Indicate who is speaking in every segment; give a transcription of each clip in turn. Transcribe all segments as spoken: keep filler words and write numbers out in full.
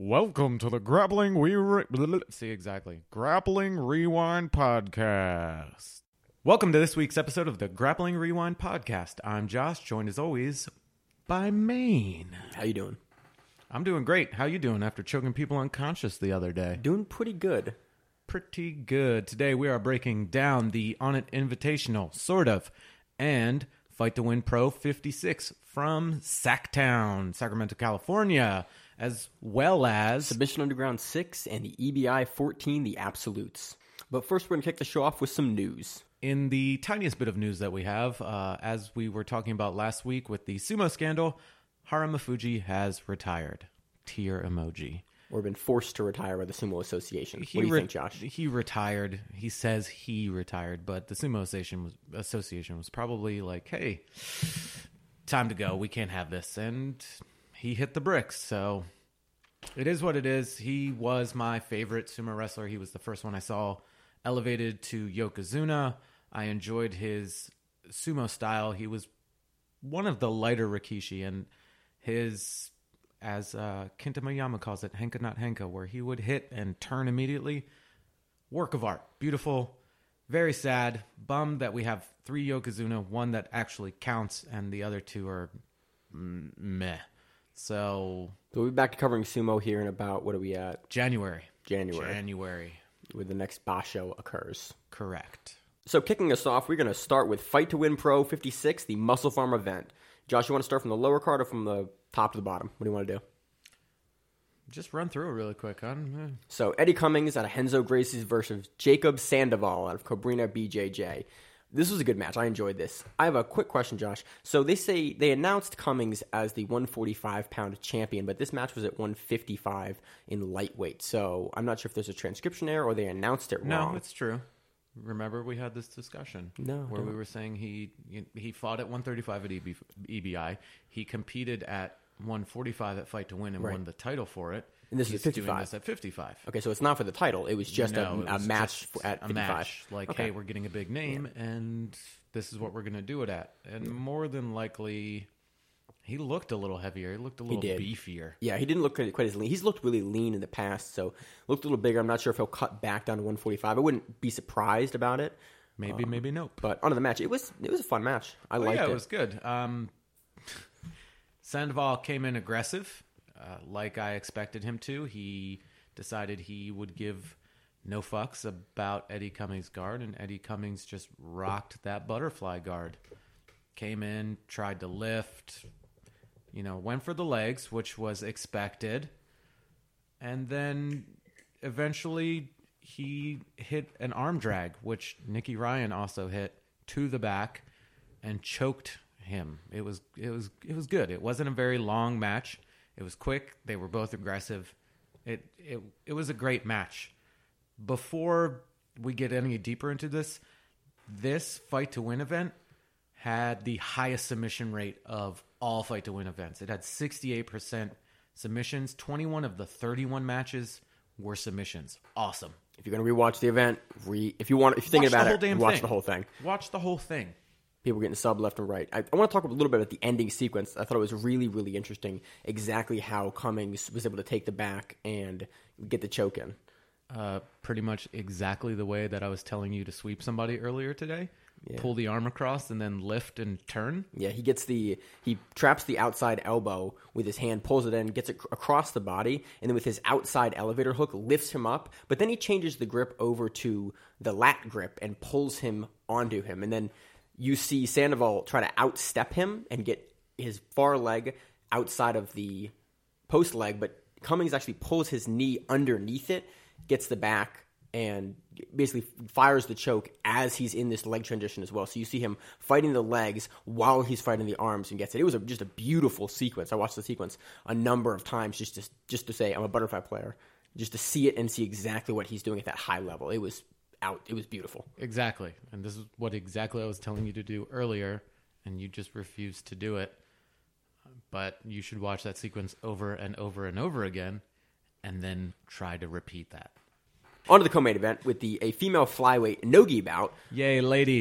Speaker 1: Welcome to the Grappling We Re- See exactly Grappling Rewind Podcast. Welcome to this week's episode of the Grappling Rewind Podcast. I'm Josh, joined as always by Maine.
Speaker 2: How you doing?
Speaker 1: I'm doing great. How you doing after choking people unconscious the other day?
Speaker 2: Doing pretty good.
Speaker 1: Pretty good. Today we are breaking down the On It Invitational, sort of, and Fight to Win Pro fifty-six from Sacktown, Sacramento, California, as well as
Speaker 2: Submission Underground six and the E B I fourteen, the Absolutes. But first, we're going to kick the show off with some news.
Speaker 1: In the tiniest bit of news that we have, uh, as we were talking about last week with the sumo scandal, Haramafuji has retired. Tear emoji.
Speaker 2: Or been forced to retire by the Sumo Association.
Speaker 1: He
Speaker 2: what do you
Speaker 1: re-
Speaker 2: think, Josh?
Speaker 1: He retired. He says he retired, but the Sumo Association was, Association was probably like, hey, time to go. We can't have this. And he hit the bricks, so it is what it is. He was my favorite sumo wrestler. He was the first one I saw elevated to Yokozuna. I enjoyed his sumo style. He was one of the lighter Rikishi, and his, as uh, Kenta Miyama calls it, Henka not Henka, where he would hit and turn immediately. Work of art. Beautiful. Very sad. Bummed that we have three Yokozuna, one that actually counts, and the other two are mm, meh. So,
Speaker 2: So we'll be back to covering sumo here in about, what are we at?
Speaker 1: January.
Speaker 2: January.
Speaker 1: January.
Speaker 2: Where the next Basho occurs.
Speaker 1: Correct.
Speaker 2: So kicking us off, we're going to start with Fight to Win Pro fifty-six, the Muscle Farm event. Josh, you want to start from the lower card or from the top to the bottom? What do you want to do?
Speaker 1: Just run through it really quick, huh?
Speaker 2: So Eddie Cummings out of Henzo Gracie's versus Jacob Sandoval out of Cobrina B J J. This was a good match. I enjoyed this. I have a quick question, Josh. So they say they announced Cummings as the one forty-five pound champion, but this match was at one fifty-five in lightweight. So I'm not sure if there's a transcription error or they announced it wrong.
Speaker 1: No, it's true. Remember, we had this discussion
Speaker 2: no,
Speaker 1: where
Speaker 2: don't.
Speaker 1: we were saying he he fought at one thirty-five at E B I. He competed at one forty-five at Fight to Win and
Speaker 2: right.
Speaker 1: won the title for it.
Speaker 2: And this
Speaker 1: He's
Speaker 2: is fifty-five.
Speaker 1: doing this at fifty-five.
Speaker 2: Okay, so it's not for the title. It was just
Speaker 1: no,
Speaker 2: a,
Speaker 1: it
Speaker 2: a
Speaker 1: was
Speaker 2: match
Speaker 1: just
Speaker 2: at
Speaker 1: a
Speaker 2: fifty-five.
Speaker 1: match. Like,
Speaker 2: okay.
Speaker 1: hey, we're getting a big name, yeah. and this is what we're going to do it at. And more than likely, he looked a little heavier. He looked a little beefier.
Speaker 2: Yeah, he didn't look quite, quite as lean. He's looked really lean in the past, so looked a little bigger. I'm not sure if he'll cut back down to one forty-five. I wouldn't be surprised about it.
Speaker 1: Maybe, um, maybe nope.
Speaker 2: But on to the match. It was it was a fun match. I
Speaker 1: oh,
Speaker 2: liked
Speaker 1: yeah,
Speaker 2: it.
Speaker 1: it was good. Um, Sandoval came in aggressive, uh, like I expected him to. He decided he would give no fucks about Eddie Cummings' guard, and Eddie Cummings just rocked that butterfly guard. Came in, tried to lift, you know, went for the legs, which was expected. And then eventually he hit an arm drag, which Nicky Ryan also hit, to the back and choked him. It was it was it was good. It wasn't a very long match. It was quick. They were both aggressive. It it it was a great match. Before we get any deeper into this, this Fight to Win event had the highest submission rate of all Fight to Win events. It had sixty-eight percent submissions. twenty-one of the thirty-one matches were submissions. Awesome.
Speaker 2: If you're going to rewatch the event, re if you want, if you're thinking
Speaker 1: watch
Speaker 2: about
Speaker 1: the
Speaker 2: it,
Speaker 1: whole
Speaker 2: watch
Speaker 1: thing.
Speaker 2: the whole thing.
Speaker 1: Watch the whole thing.
Speaker 2: People getting sub left and right. I, I want to talk a little bit about the ending sequence. I thought it was really, really interesting exactly how Cummings was able to take the back and get the choke in.
Speaker 1: Uh, pretty much exactly the way that I was telling you to sweep somebody earlier today.
Speaker 2: Yeah.
Speaker 1: Pull the arm across and then lift and turn.
Speaker 2: Yeah, he gets the he traps the outside elbow with his hand, pulls it in, gets it across the body, and then with his outside elevator hook lifts him up. But then he changes the grip over to the lat grip and pulls him onto him. And then you see Sandoval try to outstep him and get his far leg outside of the post leg, but Cummings actually pulls his knee underneath it, gets the back, and basically fires the choke as he's in this leg transition as well. So you see him fighting the legs while he's fighting the arms and gets it. It was a, just a beautiful sequence. I watched the sequence a number of times just to, just to say I'm a butterfly player, just to see it and see exactly what he's doing at that high level. It was out. It was beautiful.
Speaker 1: Exactly. And this is what exactly I was telling you to do earlier, and you just refused to do it. But you should watch that sequence over and over and over again, and then try to repeat that.
Speaker 2: On to the co-main event with the a female flyweight no-gi bout.
Speaker 1: Yay, ladies.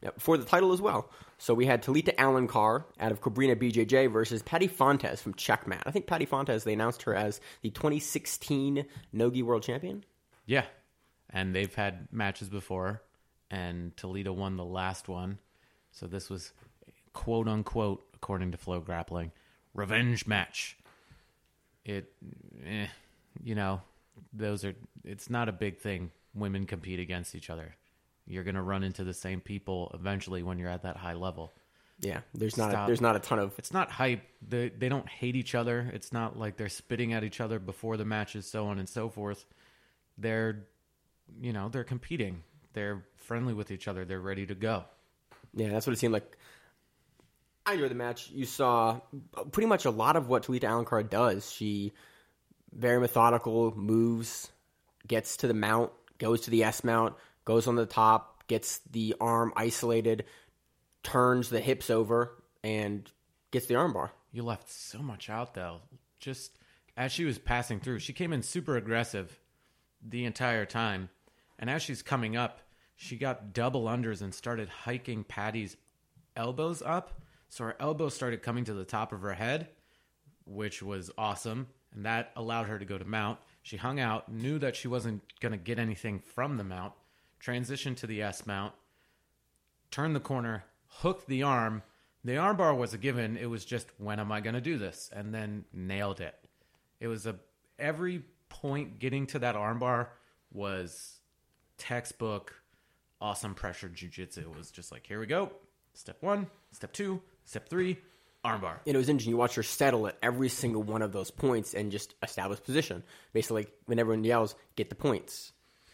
Speaker 2: Yep, for the title as well. So we had Talita Alankar out of Cabrina B J J versus Patty Fontes from Checkmat. I think Patty Fontes, they announced her as the twenty sixteen Nogi World Champion.
Speaker 1: Yeah, and they've had matches before, and Toledo won the last one. So this was, quote unquote, according to Flow Grappling, revenge match. It, eh, you know, those are, it's not a big thing. Women compete against each other. You're going to run into the same people eventually when you're at that high level.
Speaker 2: Yeah, there's not
Speaker 1: Stop.
Speaker 2: a, there's not a ton of...
Speaker 1: It's not hype. They, they don't hate each other. It's not like they're spitting at each other before the matches, so on and so forth. They're, you know, they're competing. They're friendly with each other. They're ready to go.
Speaker 2: Yeah, that's what it seemed like. I enjoyed the match. You saw pretty much a lot of what Talita Alankar does. She, very methodical, moves, gets to the mount, goes to the S mount, goes on the top, gets the arm isolated, turns the hips over, and gets the armbar.
Speaker 1: You left so much out, though. Just as she was passing through, she came in super aggressive the entire time. And as she's coming up, she got double unders and started hiking Patty's elbows up. So her elbows started coming to the top of her head, which was awesome. And that allowed her to go to mount. She hung out, knew that she wasn't going to get anything from the mount, transitioned to the S mount, turned the corner, hooked the arm. The armbar was a given. It was just, when am I going to do this? And then nailed it. It was a, every point getting to that armbar was textbook awesome pressure jiu-jitsu. It was just like, here we go. Step one, step two, step three, armbar.
Speaker 2: And it was interesting. You watch her settle at every single one of those points and just establish position. Basically, like when everyone yells, get the points.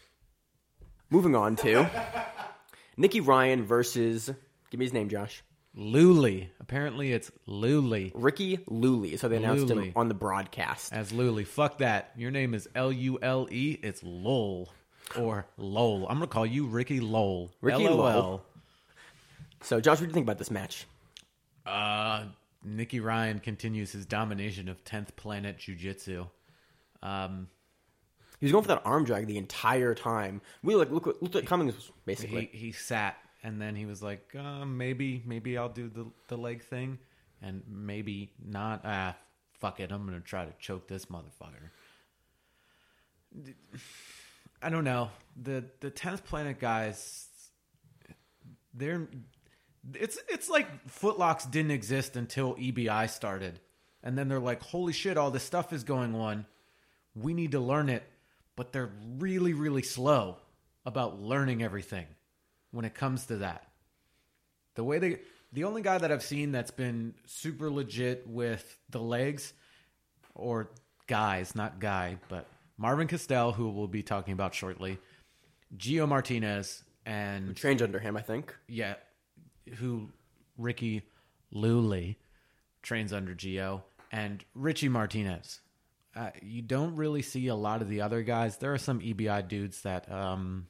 Speaker 2: Moving on to Nikki Ryan versus, give me his name, Josh.
Speaker 1: Luli. Apparently it's Luli.
Speaker 2: Ricky Luli. So they announced
Speaker 1: Luli.
Speaker 2: him on the broadcast.
Speaker 1: As Luli. Fuck that. Your name is L U L E. It's Lol. Or Lol. I'm going to call you Ricky Lol.
Speaker 2: Ricky
Speaker 1: L O L.
Speaker 2: Lol. So, Josh, what do you think about this match?
Speaker 1: Uh, Nikki Ryan continues his domination of tenth Planet Jiu-Jitsu. Um,
Speaker 2: he was going for that arm drag the entire time. We like look looked at Cummings basically.
Speaker 1: He, he sat, and then he was like, uh, maybe maybe I'll do the, the leg thing, and maybe not. Ah, fuck it. I'm going to try to choke this motherfucker. I don't know. The the tenth Planet guys, they're... It's it's like footlocks didn't exist until E B I started. And then they're like, holy shit, all this stuff is going on. We need to learn it. But they're really, really slow about learning everything when it comes to that. The way they... The only guy that I've seen that's been super legit with the legs, or guys, not guy, but Marvin Castell, who we'll be talking about shortly, Gio Martinez, and...
Speaker 2: Who trains under him, I think.
Speaker 1: Yeah. Who Ricky Luli trains under Gio, and Richie Martinez. Uh, you don't really see a lot of the other guys. There are some E B I dudes that um,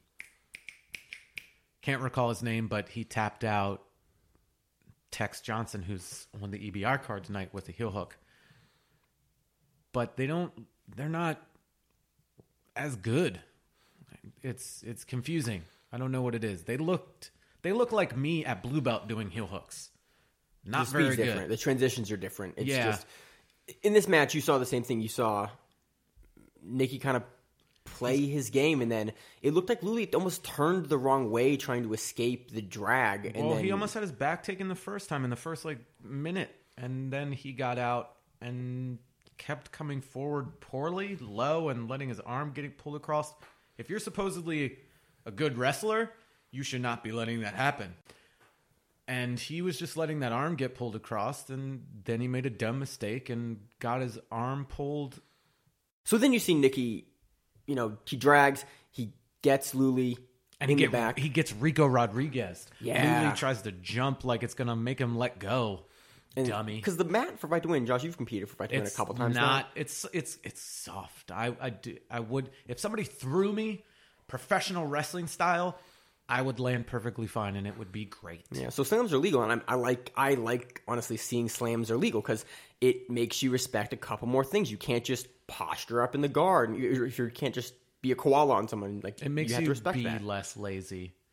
Speaker 1: can't recall his name, but he tapped out Tex Johnson, who's on the E B R card tonight with a heel hook. But they don't. They're not as good. It's it's confusing. I don't know what it is. They looked. They look like me at blue belt doing heel hooks. Not
Speaker 2: the
Speaker 1: very
Speaker 2: speed's
Speaker 1: good.
Speaker 2: Different. The transitions are different. It's
Speaker 1: Yeah.
Speaker 2: just in this match you saw the same thing. You saw Nikki kind of play his game, and then it looked like Luli almost turned the wrong way trying to escape the drag. And
Speaker 1: Well,
Speaker 2: then,
Speaker 1: he almost had his back taken the first time in the first like minute, and then he got out and kept coming forward poorly, low, and letting his arm get pulled across. If you're supposedly a good wrestler, you should not be letting that happen. And he was just letting that arm get pulled across, and then he made a dumb mistake and got his arm pulled.
Speaker 2: So then you see Nikki, you know, he drags, he gets Luli
Speaker 1: And
Speaker 2: in
Speaker 1: he,
Speaker 2: the
Speaker 1: get,
Speaker 2: back.
Speaker 1: he gets Rico Rodriguez.
Speaker 2: Yeah.
Speaker 1: Luli tries to jump like it's going to make him let go. Dummy.
Speaker 2: Because the mat for Fight to Win, Josh, you've competed for Fight to Win a
Speaker 1: It's
Speaker 2: couple times
Speaker 1: not.
Speaker 2: now.
Speaker 1: It's it's it's soft. I I do, I would, if somebody threw me professional wrestling style, I would land perfectly fine, and it would be great.
Speaker 2: Yeah, so slams are legal, and I'm, I like I like honestly seeing slams are legal because it makes you respect a couple more things. You can't just posture up in the guard, and you, if you can't just be a koala on someone, like
Speaker 1: It makes
Speaker 2: you
Speaker 1: you,
Speaker 2: have to respect
Speaker 1: be
Speaker 2: that.
Speaker 1: less lazy.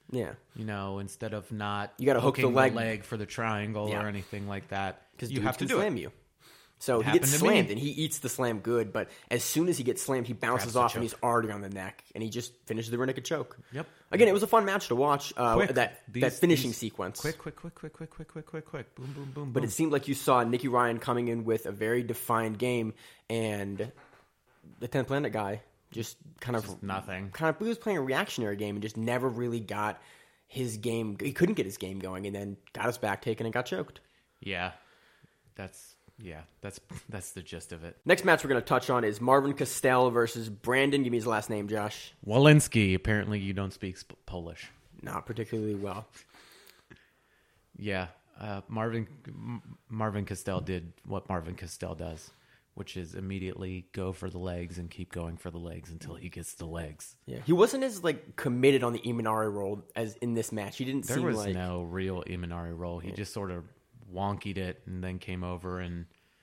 Speaker 2: Yeah.
Speaker 1: You know, instead of not
Speaker 2: You gotta hook the
Speaker 1: hooking
Speaker 2: leg.
Speaker 1: leg for the triangle
Speaker 2: Yeah.
Speaker 1: or anything like that.
Speaker 2: Because
Speaker 1: You have to do
Speaker 2: slam
Speaker 1: it.
Speaker 2: you. So
Speaker 1: It
Speaker 2: he gets
Speaker 1: happened to
Speaker 2: slammed,
Speaker 1: me.
Speaker 2: and he eats the slam good, but as soon as he gets slammed, he bounces
Speaker 1: Grabs the
Speaker 2: off, and
Speaker 1: choke.
Speaker 2: he's already on the neck, and he just finishes the rear naked choke.
Speaker 1: Yep.
Speaker 2: Again, it was a fun match to watch, uh,
Speaker 1: Quick.
Speaker 2: that,
Speaker 1: These-
Speaker 2: that finishing
Speaker 1: these-
Speaker 2: sequence.
Speaker 1: Quick, quick, quick, quick, quick, quick, quick, quick, quick. Boom, boom, boom,
Speaker 2: But
Speaker 1: boom.
Speaker 2: it seemed like you saw Nicky Ryan coming in with a very defined game, and the tenth Planet guy just kind of
Speaker 1: Just nothing.
Speaker 2: Kind of, he was playing a reactionary game and just never really got his game. He couldn't get his game going, and then got his back taken and got choked.
Speaker 1: Yeah. That's yeah, that's that's the gist of it.
Speaker 2: Next match we're going to touch on is Marvin Castell versus Brandon. Give me his last name, Josh.
Speaker 1: Walensky, apparently you don't speak sp- Polish.
Speaker 2: Not particularly well.
Speaker 1: Yeah, uh, Marvin M- Marvin Castell did what Marvin Castell does, which is immediately go for the legs and keep going for the legs until he gets the legs.
Speaker 2: Yeah, he wasn't as like committed on the Imanari role as in this match. He didn't
Speaker 1: There
Speaker 2: seem
Speaker 1: was
Speaker 2: like
Speaker 1: no real Imanari roll. He just sort of wonkied it and then came over and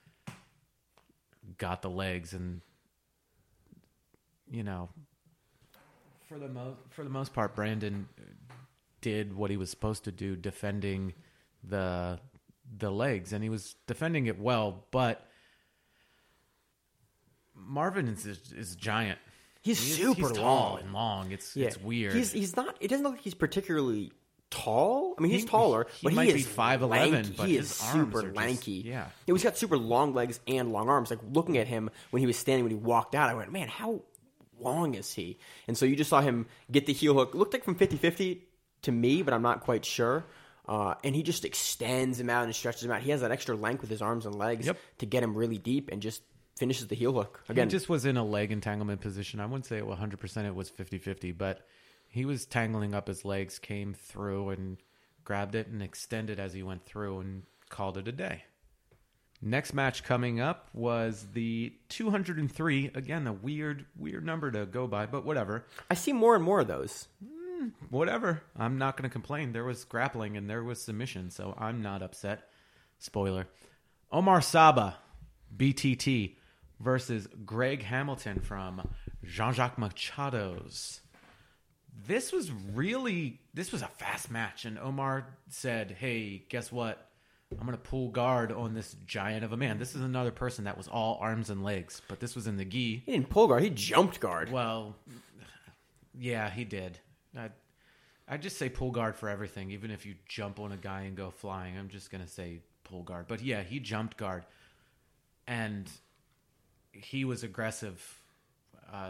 Speaker 1: got the legs, and you know, for the most for the most part, Brandon did what he was supposed to do, defending the the legs, and he was defending it well. But Marvin is is giant.
Speaker 2: he's,
Speaker 1: He's,
Speaker 2: super
Speaker 1: he's tall
Speaker 2: long.
Speaker 1: and long. It's
Speaker 2: Yeah.
Speaker 1: it's weird.
Speaker 2: He's he's not. It doesn't look like he's particularly tall. I mean, he's
Speaker 1: He-
Speaker 2: taller,
Speaker 1: he
Speaker 2: but
Speaker 1: might
Speaker 2: he
Speaker 1: be
Speaker 2: is
Speaker 1: five eleven,
Speaker 2: lanky.
Speaker 1: but
Speaker 2: he
Speaker 1: his
Speaker 2: is
Speaker 1: arms
Speaker 2: super
Speaker 1: are just-
Speaker 2: lanky.
Speaker 1: yeah.
Speaker 2: he's got super long legs and long arms. Like looking at him when he was standing when he walked out, I went, man, how long is he? And so you just saw him get the heel hook. Looked like from fifty-fifty to me, but I'm not quite sure. Uh, and he just extends him out and stretches him out. He has that extra length with his arms and legs
Speaker 1: Yep.
Speaker 2: to get him really deep and just finishes the heel hook. Again,
Speaker 1: He just was in a leg entanglement position. I wouldn't say it was one hundred percent it was fifty-fifty, but he was tangling up his legs, came through and grabbed it and extended as he went through and called it a day. Next match coming up was the two hundred three. Again, a weird, weird number to go by, but whatever.
Speaker 2: I see more and more of those.
Speaker 1: Whatever. I'm not going to complain. There was grappling and there was submission, so I'm not upset. Spoiler. Omar Saba, B T T, versus Greg Hamilton from Jean-Jacques Machado's. This was really, this was a fast match, and Omar said, hey, guess what? I'm going to pull guard on this giant of a man. This is another person that was all arms and legs, but this was in the gi.
Speaker 2: He didn't pull guard. He jumped guard.
Speaker 1: Well, yeah, he did. I, I just say pull guard for everything, even if you jump on a guy and go flying. I'm just gonna say pull guard. But yeah, he jumped guard, and he was aggressive. Uh,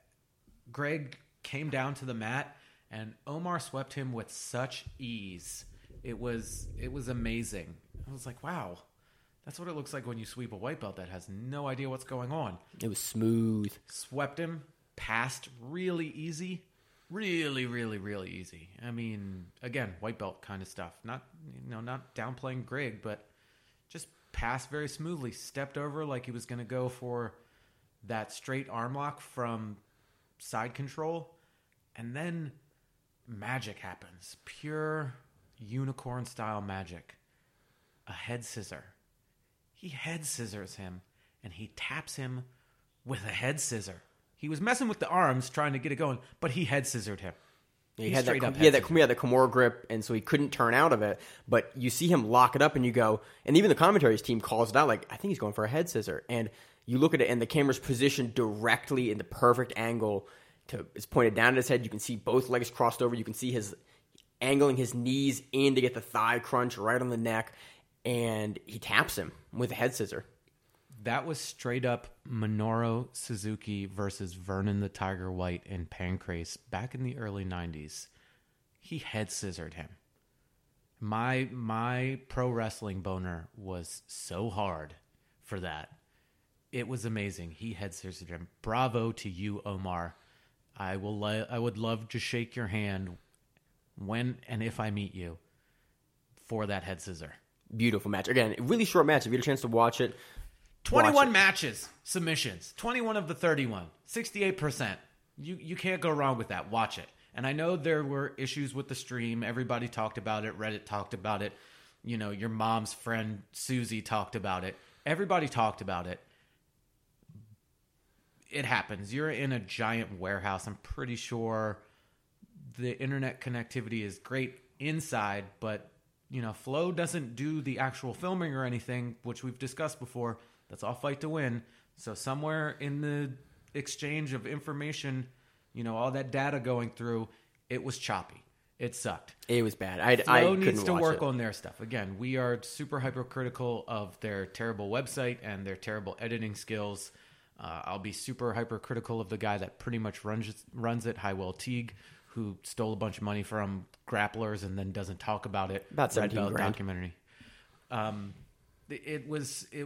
Speaker 1: Greg came down to the mat, and Omar swept him with such ease. It was it was amazing. I was like, wow, that's what it looks like when you sweep a white belt that has no idea what's going on.
Speaker 2: It was smooth.
Speaker 1: Swept him, passed really easy. Really, really, really easy. I mean, again, white belt kind of stuff. Not, you know, not downplaying Greg, but just passed very smoothly. Stepped over like he was going to go for that straight arm lock from side control. And then magic happens. Pure unicorn style magic. A head scissor. He head scissors him, and he taps him with a head scissor. He was messing with the arms, trying to get it going, but he head scissored him.
Speaker 2: He,
Speaker 1: He
Speaker 2: had that,
Speaker 1: straight up
Speaker 2: he had
Speaker 1: head
Speaker 2: that, he had the Kimura grip, and so he couldn't turn out of it. But you see him lock it up, and you go, and even the commentaries team calls it out, like, I think he's going for a head scissor. And you look at it, and the camera's positioned directly in the perfect angle. To it's pointed down at his head. You can see both legs crossed over. You can see his angling his knees in to get the thigh crunch right on the neck, and he taps him with a head scissor.
Speaker 1: That was straight up Minoru Suzuki versus Vernon the Tiger White in Pancrase back in the early nineties. He head scissored him. My my pro wrestling boner was so hard for that. It was amazing. He head scissored him. Bravo to you, Omar. I will. Lo- I would love to shake your hand when and if I meet you for that head scissor.
Speaker 2: Beautiful match. Again, really short match. If you get a chance to watch it,
Speaker 1: twenty-one
Speaker 2: watch it.
Speaker 1: matches, submissions. twenty-one of the thirty-one. sixty-eight percent. You you can't go wrong with that. Watch it. And I know there were issues with the stream. Everybody talked about it. Reddit talked about it. You know, your mom's friend Susie talked about it. Everybody talked about it. It happens. You're in a giant warehouse. I'm pretty sure the internet connectivity is great inside, but you know, Flow doesn't do the actual filming or anything, which we've discussed before. That's all fight to win. So somewhere in the exchange of information, you know, all that data going through, it was choppy. It sucked.
Speaker 2: It was bad. I,
Speaker 1: Flow
Speaker 2: I couldn't
Speaker 1: needs to
Speaker 2: watch
Speaker 1: work
Speaker 2: it.
Speaker 1: on their stuff. Again, we are super hypercritical of their terrible website and their terrible editing skills. Uh, I'll be super hypercritical of the guy that pretty much runs runs it, Highwell Teague, who stole a bunch of money from grapplers and then doesn't talk about it.
Speaker 2: About seventeen
Speaker 1: Red Belt
Speaker 2: grand.
Speaker 1: documentary. Um, it was it.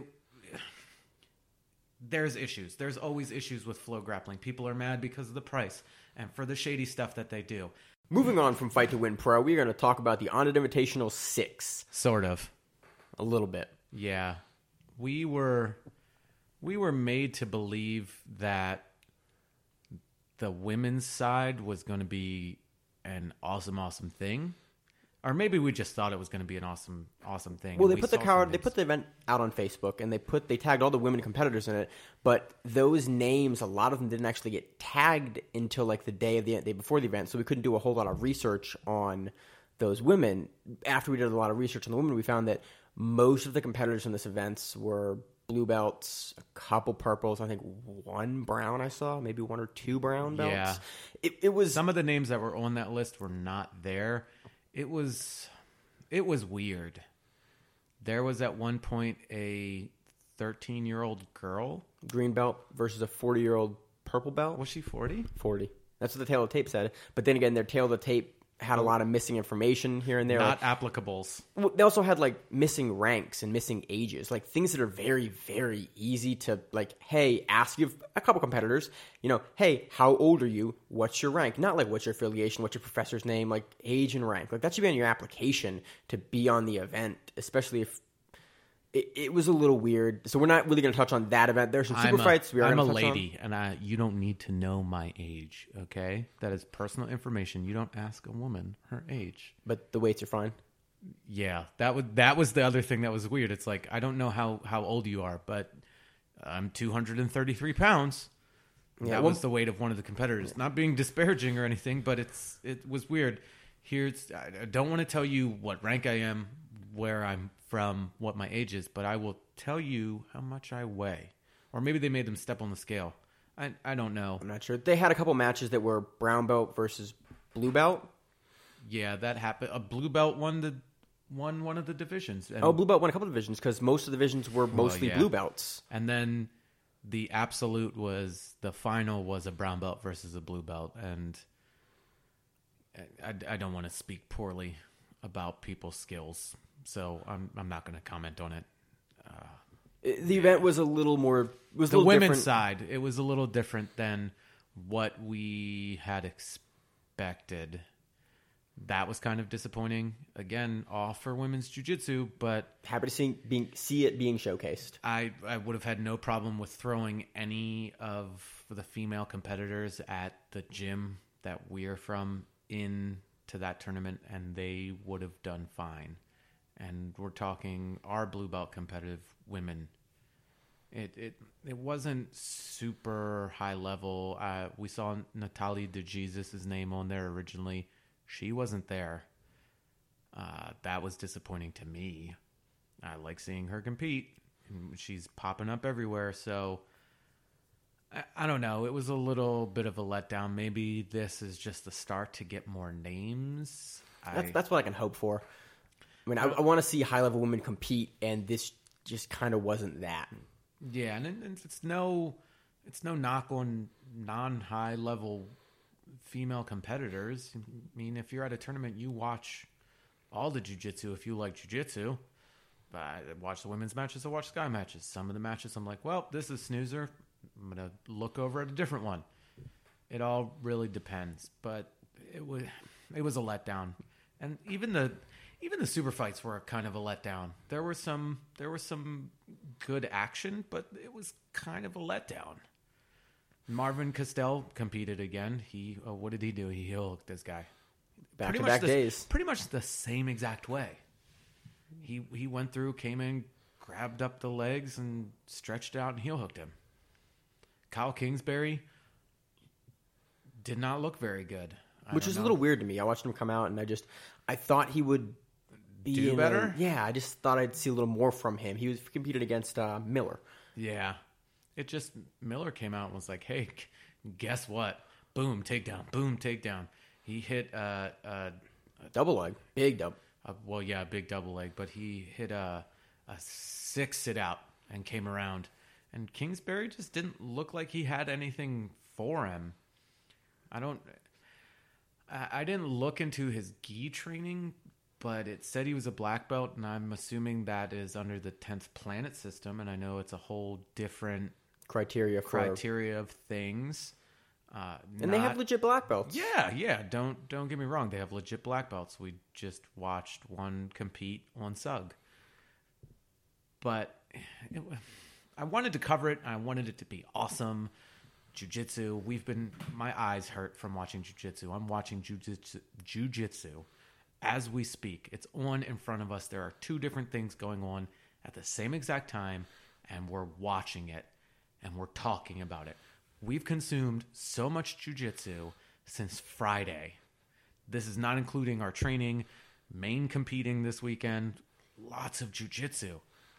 Speaker 1: There's issues. There's always issues with Flow grappling. People are mad because of the price and for the shady stuff that they do.
Speaker 2: Moving on from Fight to Win Pro, we're going to talk about the Onnit Invitational six.
Speaker 1: Sort of.
Speaker 2: A little bit.
Speaker 1: Yeah. We were we were made to believe that the women's side was going to be an awesome, awesome thing. Or maybe we just thought it was going to be an awesome, awesome thing.
Speaker 2: Well,
Speaker 1: and
Speaker 2: they
Speaker 1: we
Speaker 2: put the
Speaker 1: saw
Speaker 2: card,
Speaker 1: some
Speaker 2: they
Speaker 1: things.
Speaker 2: put the event out on Facebook, and they put they tagged all the women competitors in it. But those names, a lot of them didn't actually get tagged until like the day of the day before the event, so we couldn't do a whole lot of research on those women. After we did a lot of research on the women, we found that most of the competitors in this events were blue belts, a couple purples, I think one brown I saw, maybe one or two brown belts.
Speaker 1: Yeah.
Speaker 2: It, it was
Speaker 1: Some of the names that were on that list were not there. It was it was weird. There was at one point a thirteen-year-old girl.
Speaker 2: green belt versus a forty-year-old purple belt.
Speaker 1: Was she forty?
Speaker 2: forty. That's what the tail of the tape said. But then again, their tail of the tape had a lot of missing information here and there.
Speaker 1: Not
Speaker 2: Like,
Speaker 1: applicables.
Speaker 2: well, they also had like missing ranks and missing ages, like things that are very, very easy to like. Hey, ask you a couple competitors. You know, hey, how old are you? What's your rank? Not like what's your affiliation, what's your professor's name, like age and rank. Like that should be on your application to be on the event, especially if. It, it was a little weird, so we're not really going to touch on that event. There's some super
Speaker 1: I'm a,
Speaker 2: fights we are
Speaker 1: I'm a
Speaker 2: going to touch
Speaker 1: lady, and I you don't need to know my age. Okay, that is personal information. You don't ask a woman her age.
Speaker 2: on, but the weights are fine.
Speaker 1: Yeah, that was that was the other thing that was weird. It's like I don't know how, how old you are, but I'm two hundred thirty-three pounds.
Speaker 2: Yeah,
Speaker 1: that
Speaker 2: well-
Speaker 1: was the weight of one of the competitors. Not being disparaging or anything, but it's it was weird. Here's I I don't want to tell you what rank I am, where I'm from, what my age is, but I will tell you how much I weigh. Or maybe they made them step on the scale. I I don't know.
Speaker 2: I'm not sure. They had a couple matches that were brown belt versus blue belt.
Speaker 1: Yeah, that happened. A blue belt won the won one of the divisions. And,
Speaker 2: Oh, blue belt won a couple divisions because most of the divisions were mostly
Speaker 1: yeah.
Speaker 2: blue belts.
Speaker 1: and then the absolute was the final was a brown belt versus a blue belt, and I, I, I don't want to speak poorly about people's skills, so I'm I'm not going to comment on it.
Speaker 2: The event was a little more was a
Speaker 1: The
Speaker 2: little
Speaker 1: women's
Speaker 2: different.
Speaker 1: side, it was a little different than what we had expected. That was kind of disappointing. Again, all for women's jiu-jitsu, but
Speaker 2: Happy to see being see it being showcased.
Speaker 1: I, I would have had no problem with throwing any of the female competitors at the gym that we're from into that tournament, and they would have done fine. And we're talking our blue belt competitive women. It it it wasn't super high level. Uh, we saw Natalie DeJesus' name on there originally. She wasn't there. Uh, that was disappointing to me. I like seeing her compete. She's popping up everywhere. So I, I don't know. It was a little bit of a letdown. Maybe this is just the start to get more names.
Speaker 2: That's
Speaker 1: I,
Speaker 2: that's what I can hope for. I mean, I, I want to see high level women compete, and this just kind of wasn't that.
Speaker 1: yeah, and, and it's no, it's no knock on non high level female competitors. I mean, if you're at a tournament, you watch all the jiu-jitsu if you like jiu-jitsu. I watch the women's matches, I watch Sky matches. Some of the matches, I'm like, well, this is snoozer. I'm going to look over at a different one. It all really depends. But it was it was a letdown. And even the even the super fights were kind of a letdown. There were some there was some good action, but it was kind of a letdown. Marvin Castell competed again. He uh, what did he do? He heel hooked this guy.
Speaker 2: Back
Speaker 1: Pretty
Speaker 2: to
Speaker 1: much
Speaker 2: back
Speaker 1: the-
Speaker 2: days.
Speaker 1: Pretty much the same exact way. He he went through, came in, grabbed up the legs, and stretched out and heel hooked him. Kyle Kingsbury did not look very good.
Speaker 2: which
Speaker 1: don't
Speaker 2: was
Speaker 1: know.
Speaker 2: a little weird to me. I watched him come out, and I just I thought he would be
Speaker 1: Do
Speaker 2: in
Speaker 1: better?
Speaker 2: A, yeah, I just thought I'd see a little more from him. He was competed against uh, Miller.
Speaker 1: Yeah. It just, Miller came out and was like, hey, guess what? Boom, takedown. Boom, takedown. He hit, uh, uh,
Speaker 2: Double leg, big double.
Speaker 1: uh, well, yeah, a big double leg, but he hit a, a six sit out and came around. And Kingsbury just didn't look like he had anything for him. I don't, I, I didn't look into his gi training, but it said he was a black belt, and I'm assuming that is under the tenth Planet system, and I know it's a whole different
Speaker 2: Criteria for
Speaker 1: criteria of things. Uh,
Speaker 2: and they have legit black belts.
Speaker 1: Yeah, yeah. Don't don't get me wrong. They have legit black belts. We just watched one compete on S U G, but it, I wanted to cover it. I wanted it to be awesome. Jiu-jitsu. We've been my eyes hurt from watching jiu-jitsu. I'm watching jiu-jitsu, jiu-jitsu as we speak. It's on in front of us. There are two different things going on at the same exact time, and we're watching it and we're talking about it. We've consumed so much jiu-jitsu since Friday. This is not including our training, main competing this weekend, lots of jiu-jitsu.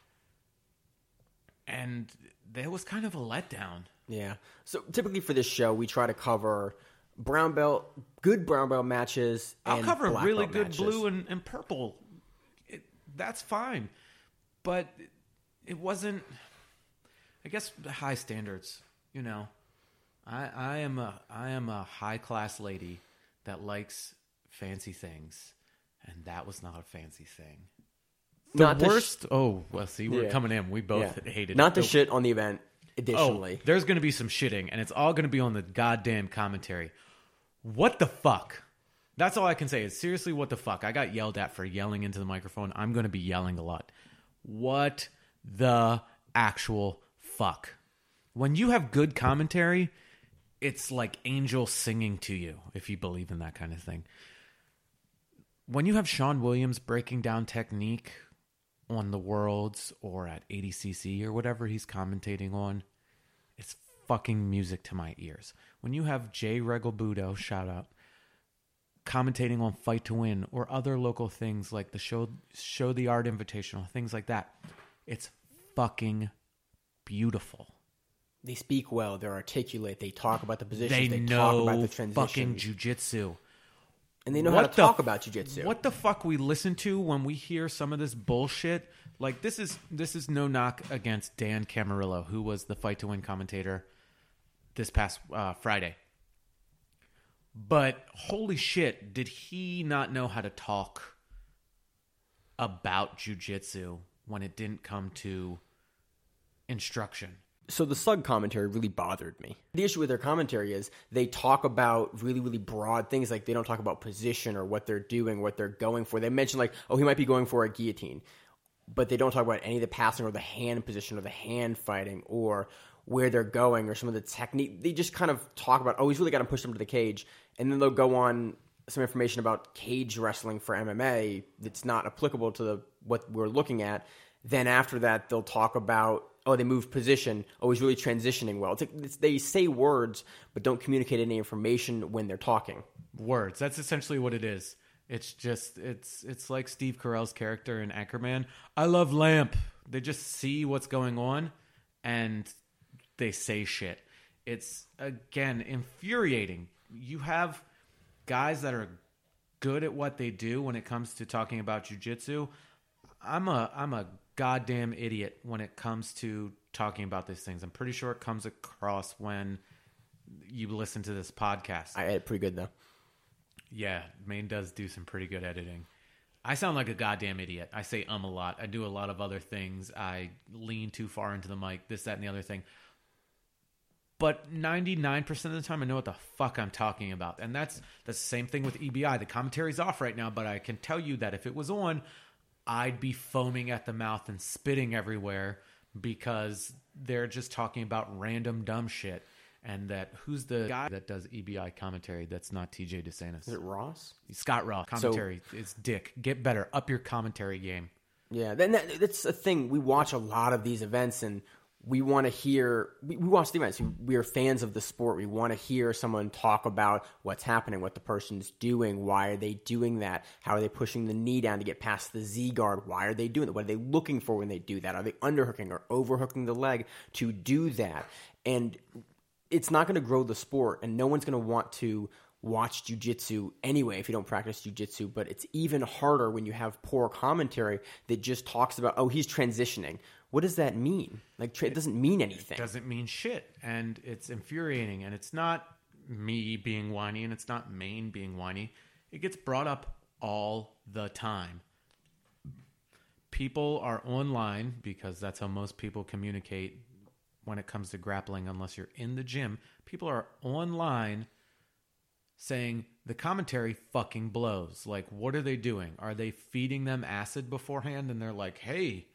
Speaker 1: And there was kind of a letdown.
Speaker 2: Yeah. So typically for this show, we try to cover brown belt, good brown belt matches.
Speaker 1: I'll
Speaker 2: and
Speaker 1: cover
Speaker 2: black
Speaker 1: really
Speaker 2: belt
Speaker 1: good
Speaker 2: matches.
Speaker 1: blue and, and purple. It, that's fine. But it wasn't, I guess, high standards, you know. I, I am a I am a high class lady that likes fancy things, and that was not a fancy thing. The
Speaker 2: Not to sh-
Speaker 1: worst. oh, well, see, we're
Speaker 2: Yeah.
Speaker 1: coming in. We both
Speaker 2: Yeah.
Speaker 1: hated
Speaker 2: Not
Speaker 1: it.
Speaker 2: to
Speaker 1: The-
Speaker 2: shit on the event. Additionally,
Speaker 1: Oh, there's going to be some shitting, and it's all going to be on the goddamn commentary. What the fuck? That's all I can say is seriously, what the fuck? I got yelled at for yelling into the microphone. I'm going to be yelling a lot. What the actual fuck? When you have good commentary, it's like angels singing to you, if you believe in that kind of thing. When you have Sean Williams breaking down technique on the Worlds or at A D C C or whatever he's commentating on, it's fucking music to my ears. When you have Jay Regalbudo, shout out, commentating on Fight to Win or other local things like the Show Show the Art Invitational, things like that, it's fucking beautiful.
Speaker 2: they speak well. They're articulate. They talk about the positions.
Speaker 1: They,
Speaker 2: They,
Speaker 1: know
Speaker 2: talk about the
Speaker 1: fucking
Speaker 2: transitions.
Speaker 1: jujitsu.
Speaker 2: And they know
Speaker 1: What
Speaker 2: how to
Speaker 1: the
Speaker 2: talk
Speaker 1: f-
Speaker 2: about jiu-jitsu.
Speaker 1: What the fuck we listen to when we hear some of this bullshit? Like this is this is no knock against Dan Camarillo, who was the Fight to Win commentator this past uh, Friday. But holy shit, did he not know how to talk about jiu-jitsu when it didn't come to instruction?
Speaker 2: So the S U G commentary really bothered me. The issue with their commentary is they talk about really, really broad things. Like they don't talk about position or what they're doing, what they're going for. They mention like, oh, he might be going for a guillotine. But they don't talk about any of the passing or the hand position or the hand fighting or where they're going or some of the technique. They just kind of talk about, oh, he's really got to push him to the cage. And then they'll go on some information about cage wrestling for M M A that's not applicable to the, what we're looking at. Then after that, they'll talk about, oh, they moved position. Oh, he's really transitioning well. It's like it's, they say words, but don't communicate any information when they're talking.
Speaker 1: Words. That's essentially what it is. It's just, it's it's like Steve Carell's character in Anchorman. I love Lamp. They just see what's going on and they say shit. It's, again, infuriating. You have guys that are good at what they do when it comes to talking about jiu-jitsu. I'm a I'm a goddamn idiot when it comes to talking about these things. I'm pretty sure it comes across when you listen to this podcast.
Speaker 2: I edit pretty good, though.
Speaker 1: Yeah, Maine does do some pretty good editing. I sound like a goddamn idiot. I say um a lot. I do a lot of other things. I lean too far into the mic, this, that, and the other thing. But ninety-nine percent of the time, I know what the fuck I'm talking about. And that's, that's the same thing with E B I. The commentary's off right now, but I can tell you that if it was on, I'd be foaming at the mouth and spitting everywhere because they're just talking about random dumb shit. And that who's the guy that does E B I commentary that's not T J DeSantis?
Speaker 2: Is it Ross?
Speaker 1: Scott Ross. Commentary is dick. Get better. Up your commentary game.
Speaker 2: Yeah, then that, that's a thing. We watch a lot of these events, and we want to hear, we, we watch the events. We are fans of the sport. We want to hear someone talk about what's happening, what the person's doing, why are they doing that, how are they pushing the knee down to get past the Z guard, why are they doing that, what are they looking for when they do that, are they underhooking or overhooking the leg to do that? And it's not going to grow the sport, and no one's going to want to watch jiu-jitsu anyway if you don't practice jiu-jitsu, but it's even harder when you have poor commentary that just talks about, oh, he's transitioning. What does that mean? Like, tra- it doesn't mean anything.
Speaker 1: It doesn't mean shit, and it's infuriating, and it's not me being whiny, and it's not Maine being whiny. It gets brought up all the time. People are online, because that's how most people communicate when it comes to grappling, unless you're in the gym. People are online saying the commentary fucking blows. Like, what are they doing? Are they feeding them acid beforehand? And they're like, hey,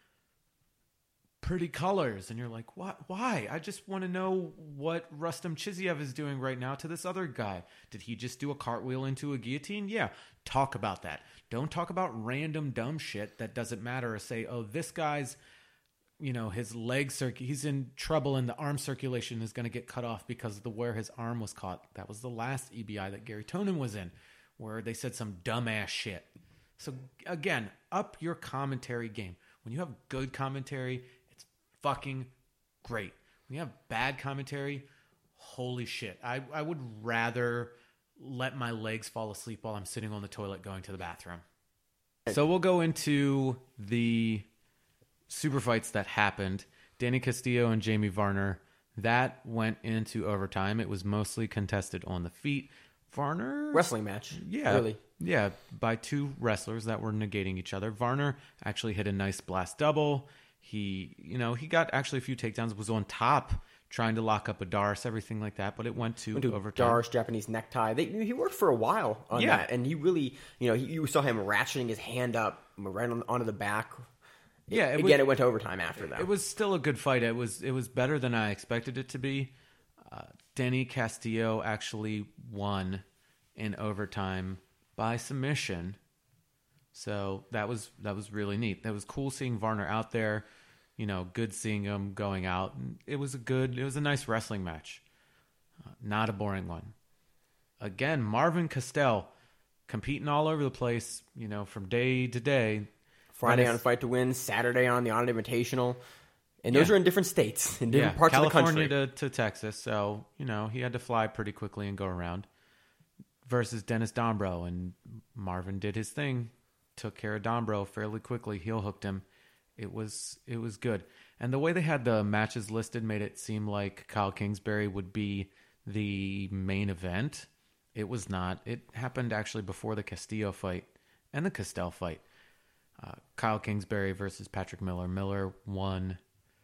Speaker 1: pretty colors. And you're like, what? Why? I just want to know what Rustam Chiziev is doing right now to this other guy. Did he just do a cartwheel into a guillotine? Yeah. Talk about that. Don't talk about random dumb shit that doesn't matter, or say, oh, this guy's, you know, his leg circ he's in trouble and the arm circulation is going to get cut off because of the where his arm was caught. That was the last E B I that Gary Tonin was in, where they said some dumbass shit. So again, up your commentary game. When you have good commentary, it's fucking great. When you have bad commentary, holy shit. I, I would rather let my legs fall asleep while I'm sitting on the toilet going to the bathroom. So we'll go into the super fights that happened. Danny Castillo and Jamie Varner, that went into overtime. It was mostly contested on the feet. Varner,
Speaker 2: wrestling match.
Speaker 1: Yeah.
Speaker 2: Really.
Speaker 1: Yeah. By two wrestlers that were negating each other. Varner actually hit a nice blast double. He, you know, he got actually a few takedowns, was on top trying to lock up a Darce, everything like that, but it went to,
Speaker 2: went to
Speaker 1: overtime.
Speaker 2: Darce, Japanese necktie. They, he worked for a while on
Speaker 1: yeah.
Speaker 2: that, and he really, you know, he, you saw him ratcheting his hand up right on, onto the back.
Speaker 1: Yeah, it
Speaker 2: again,
Speaker 1: was,
Speaker 2: it went to overtime after that.
Speaker 1: It was still a good fight. It was it was better than I expected it to be. Uh, Danny Castillo actually won in overtime by submission, so that was that was really neat. That was cool seeing Varner out there. You know, good seeing him going out. It was a good, it was a nice wrestling match, uh, not a boring one. Again, Marvin Castell competing all over the place. You know, from day to day.
Speaker 2: Friday on Fight to Win, Saturday on the Onnit Invitational. And those
Speaker 1: yeah.
Speaker 2: are in different states, in different
Speaker 1: yeah.
Speaker 2: parts
Speaker 1: California
Speaker 2: of the country.
Speaker 1: to, to Texas. So, you know, he had to fly pretty quickly and go around. Versus Dennis Dombrow. And Marvin did his thing. Took care of Dombrow fairly quickly. Heel hooked him. It was it was good. And the way they had the matches listed made it seem like Kyle Kingsbury would be the main event. It was not. It happened actually before the Castillo fight and the Castell fight. Uh, Kyle Kingsbury versus Patrick Miller. Miller won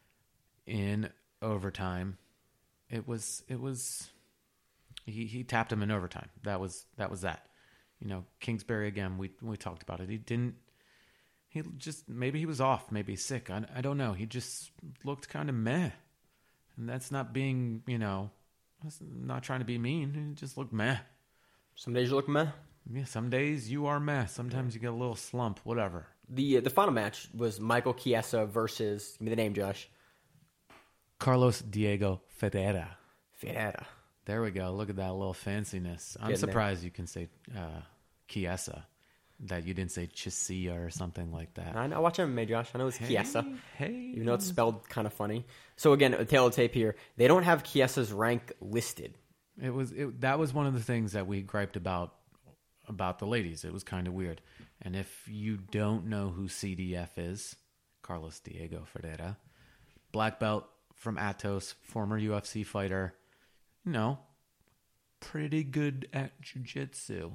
Speaker 1: in overtime. It was it was he, he tapped him in overtime. That was that was that. You know, Kingsbury again, we we talked about it. He didn't he just maybe he was off, maybe sick. I, I don't know. He just looked kind of meh. And that's not being, you know, that's not trying to be mean. He just looked meh.
Speaker 2: Some days you look meh.
Speaker 1: Yeah, some days you are meh. Sometimes you get a little slump, whatever.
Speaker 2: The uh, the final match was Michael Chiesa versus, give me the name, Josh.
Speaker 1: Carlos Diego Ferreira.
Speaker 2: Ferreira.
Speaker 1: There we go. Look at that little fanciness. I'm
Speaker 2: Getting
Speaker 1: surprised there. You can say uh, Chiesa. That you didn't say Chisia or something like that.
Speaker 2: I know. Watch M M A, Josh. I know it's
Speaker 1: hey,
Speaker 2: Chiesa.
Speaker 1: Hey.
Speaker 2: Even though it's spelled kind of funny. So again, a tail of tape here. They don't have Chiesa's rank listed.
Speaker 1: It was it, that was one of the things that we griped about about the ladies. It was kind of weird. And if you don't know who C D F is, Carlos Diego Ferreira, black belt from Atos, former U F C fighter, you know, pretty good at jiu-jitsu.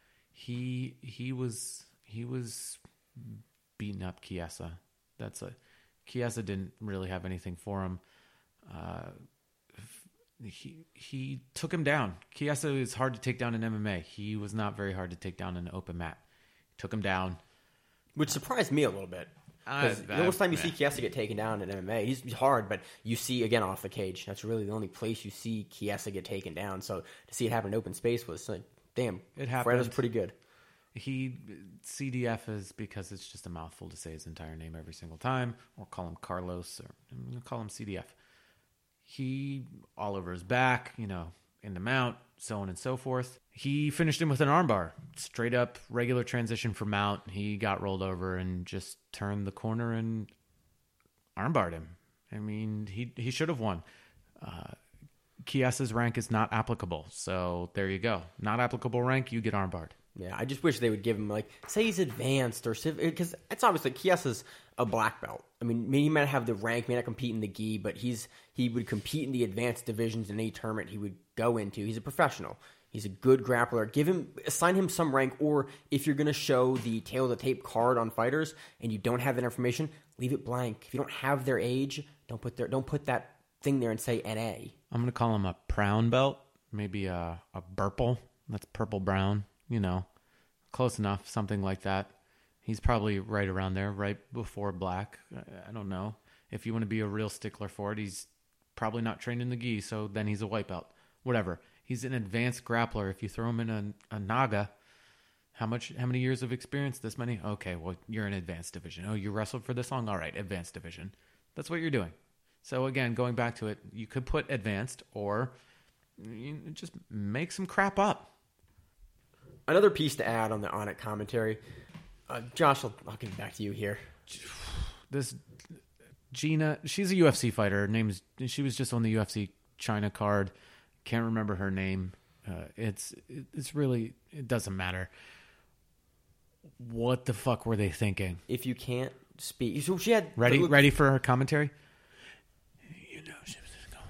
Speaker 1: He he was he was beating up Chiesa. That's a Chiesa didn't really have anything for him. Uh, he he took him down. Chiesa is hard to take down in M M A. He was not very hard to take down in an open mat. Took him down,
Speaker 2: which surprised me a little bit. Because the most time you see Chiesa get taken down in M M A, he's, he's hard, but you see, again, off the cage. That's really the only place you see Chiesa get taken down. So to see it happen in open space was like, damn,
Speaker 1: it happened.
Speaker 2: Ferreira's pretty good.
Speaker 1: He C D F is because it's just a mouthful to say his entire name every single time, or call him Carlos, or I'm gonna call him C D F. He all over his back, you know, in the mount, so on and so forth. He finished him with an armbar, straight up regular transition for mount. He got rolled over and just turned the corner and armbarred him. I mean, he he should have won. Uh, Chiasa's rank is not applicable, so there you go. Not applicable rank, you get armbarred.
Speaker 2: Yeah, I just wish they would give him, like, say he's advanced or because it's obviously Chiasa's a black belt. I mean, he might have the rank, may not compete in the gi, but he's he would compete in the advanced divisions in any tournament he would go into. He's a professional. He's a good grappler. Give him, assign him some rank, or if you're going to show the tail of the tape card on fighters and you don't have that information, leave it blank. If you don't have their age, don't put their don't put that thing there and say N A.
Speaker 1: I'm going to call him a brown belt, maybe a a purple. That's purple brown. You know, close enough, something like that. He's probably right around there, right before black. I don't know. If you want to be a real stickler for it, he's probably not trained in the gi, so then he's a white belt. Whatever. He's an advanced grappler. If you throw him in a, a Naga, how much? How many years of experience? This many? Okay, well, you're in advanced division. Oh, you wrestled for this long? All right, advanced division. That's what you're doing. So again, going back to it, you could put advanced or you just make some crap up.
Speaker 2: Another piece to add on the On It commentary. Uh, Josh, I'll, I'll get back to you here.
Speaker 1: This Gina, she's a U F C fighter. Her name's she was just on the U F C China card. Can't remember her name. Uh, it's it's really it doesn't matter. What the fuck were they thinking?
Speaker 2: If you can't speak, so she had
Speaker 1: ready
Speaker 2: look,
Speaker 1: ready for her commentary. You know, she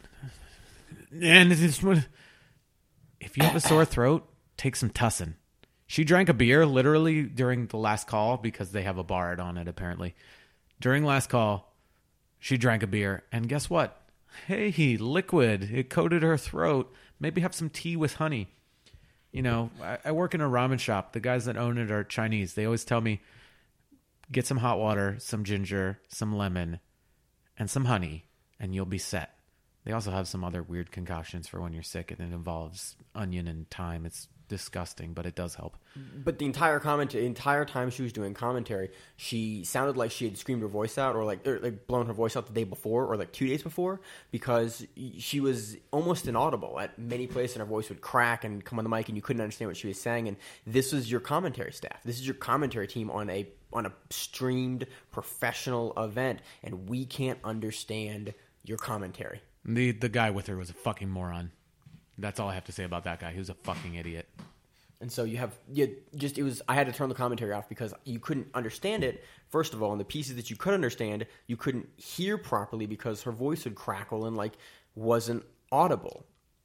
Speaker 1: was going. And it's, if you have a sore throat, take some Tussin. She drank a beer literally during the last call because they have a bard on it apparently. During last call, she drank a beer, and guess what? Hey, liquid. It coated her throat. Maybe have some tea with honey. You know, I, I work in a ramen shop. The guys that own it are Chinese. They always tell me, get some hot water, some ginger, some lemon, and some honey, and you'll be set. They also have some other weird concoctions for when you're sick, and it involves onion and thyme. It's disgusting, but it does help.
Speaker 2: But the entire comment, the entire time she was doing commentary, she sounded like she had screamed her voice out, or like, or like blown her voice out the day before, or like two days before, because she was almost inaudible at many places, and her voice would crack and come on the mic, and you couldn't understand what she was saying. And this was your commentary staff. This is your commentary team on a on a streamed professional event, and we can't understand your commentary.
Speaker 1: The the guy with her was a fucking moron. That's all I have to say about that guy. He was a fucking idiot.
Speaker 2: And so you have you just it was I had to turn the commentary off because you couldn't understand it. First of all, and the pieces that you could understand, you couldn't hear properly because her voice would crackle and like wasn't audible.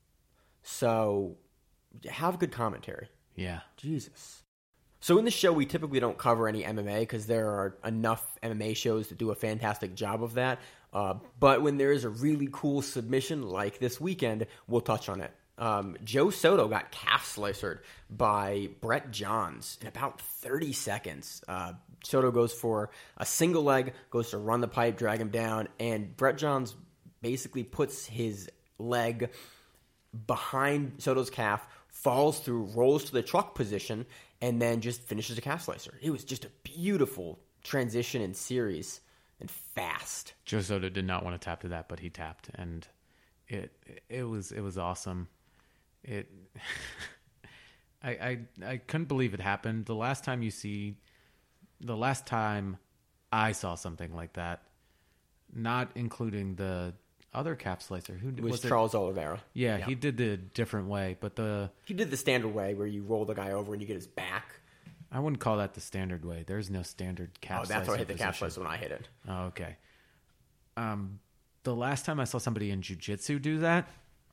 Speaker 2: So have good commentary.
Speaker 1: Yeah.
Speaker 2: Jesus. So in the show, we typically don't cover any M M A because there are enough M M A shows that do a fantastic job of that. Uh, but when there is a really cool submission like this weekend, we'll touch on it. Um, Joe Soto got calf slicered by Brett Johns in about thirty seconds. Uh, Soto goes for a single leg, goes to run the pipe, drag him down, and Brett Johns basically puts his leg behind Soto's calf, falls through, rolls to the truck position, and then just finishes a calf slicer. It was just a beautiful transition in series and fast.
Speaker 1: Joe Soto did not want to tap to that, but he tapped, and it it was it was awesome. It, I, I I couldn't believe it happened. The last time you see, the last time I saw something like that, not including the other calf slicer, who
Speaker 2: it was,
Speaker 1: was
Speaker 2: Charles
Speaker 1: it?
Speaker 2: Oliveira.
Speaker 1: Yeah,
Speaker 2: yeah,
Speaker 1: he did the different way, but the
Speaker 2: he did the standard way where you roll the guy over and you get his back.
Speaker 1: I wouldn't call that the standard way. There's no standard calf.
Speaker 2: Oh, that's
Speaker 1: slicer
Speaker 2: why I hit the
Speaker 1: position.
Speaker 2: calf slicer when I hit it.
Speaker 1: Oh, okay. Um, the last time I saw somebody in jiu-jitsu do that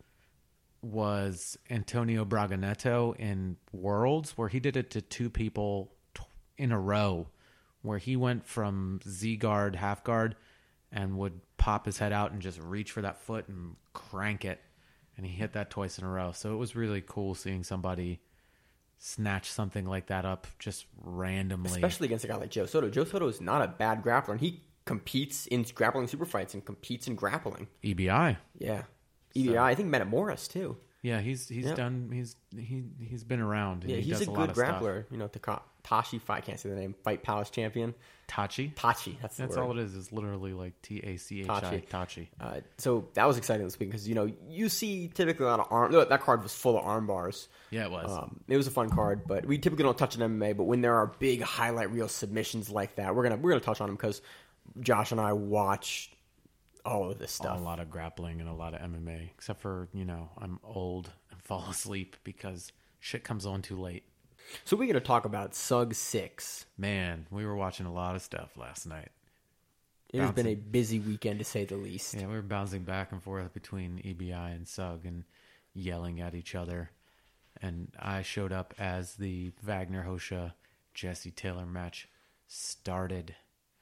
Speaker 1: was Antonio Braganetto in Worlds, where he did it to two people in a row, where he went from Z-guard, half guard, and would pop his head out and just reach for that foot and crank it. And he hit that twice in a row. So it was really cool seeing somebody snatch something like that up just randomly.
Speaker 2: Especially against a guy like Joe Soto. Joe Soto is not a bad grappler, and he competes in grappling super fights and competes in grappling.
Speaker 1: E B I.
Speaker 2: Yeah. E B I, so. I think Metamoris, too.
Speaker 1: Yeah, he's he's
Speaker 2: Yeah.
Speaker 1: done. He's he he's been around. And
Speaker 2: Yeah,
Speaker 1: he
Speaker 2: he's
Speaker 1: does
Speaker 2: a
Speaker 1: a
Speaker 2: good
Speaker 1: lot of stuff.
Speaker 2: grappler. You know, Taka- Tashi, I can't say the name. Fight Palace champion.
Speaker 1: Tachi.
Speaker 2: Tachi, that's the
Speaker 1: That's
Speaker 2: word.
Speaker 1: all it is. It's literally like T A C H I.
Speaker 2: Tachi.
Speaker 1: Tachi.
Speaker 2: Uh, so that was exciting this week because, you know, you see typically a lot of arm. Look, that card was full of arm bars.
Speaker 1: Yeah, it was.
Speaker 2: Um, it was a fun card, but we typically don't touch on M M A. But when there are big highlight reel submissions like that, we're gonna we're gonna touch on them because Josh and I watch all of this
Speaker 1: a
Speaker 2: stuff.
Speaker 1: lot of grappling and a lot of M M A, except for, you know, I'm old and fall asleep because shit comes on too late.
Speaker 2: So we're gonna talk about S U G six.
Speaker 1: Man, we were watching a lot of stuff last night.
Speaker 2: It has been a
Speaker 1: Bouncing.
Speaker 2: busy weekend to say the least.
Speaker 1: Yeah, we were bouncing back and forth between E B I and S U G and yelling at each other. And I showed up as the Wagner Hosha Jesse Taylor match started.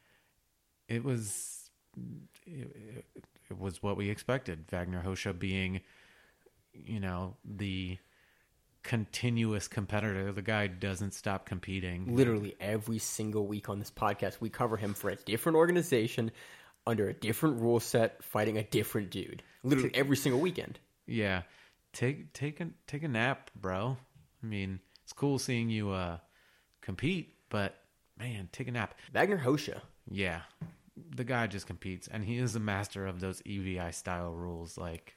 Speaker 1: It was it, it, it was what we expected. Wagner Hosha being, you know, the continuous competitor. The guy doesn't stop competing.
Speaker 2: Literally every single week on this podcast, we cover him for a different organization, under a different rule set, fighting a different dude. Literally every single weekend.
Speaker 1: Yeah, take take a take a nap, bro. I mean, it's cool seeing you uh, compete, but man, take a nap.
Speaker 2: Wagner Hosha.
Speaker 1: Yeah, the guy just competes, and he is a master of those E V I style rules. Like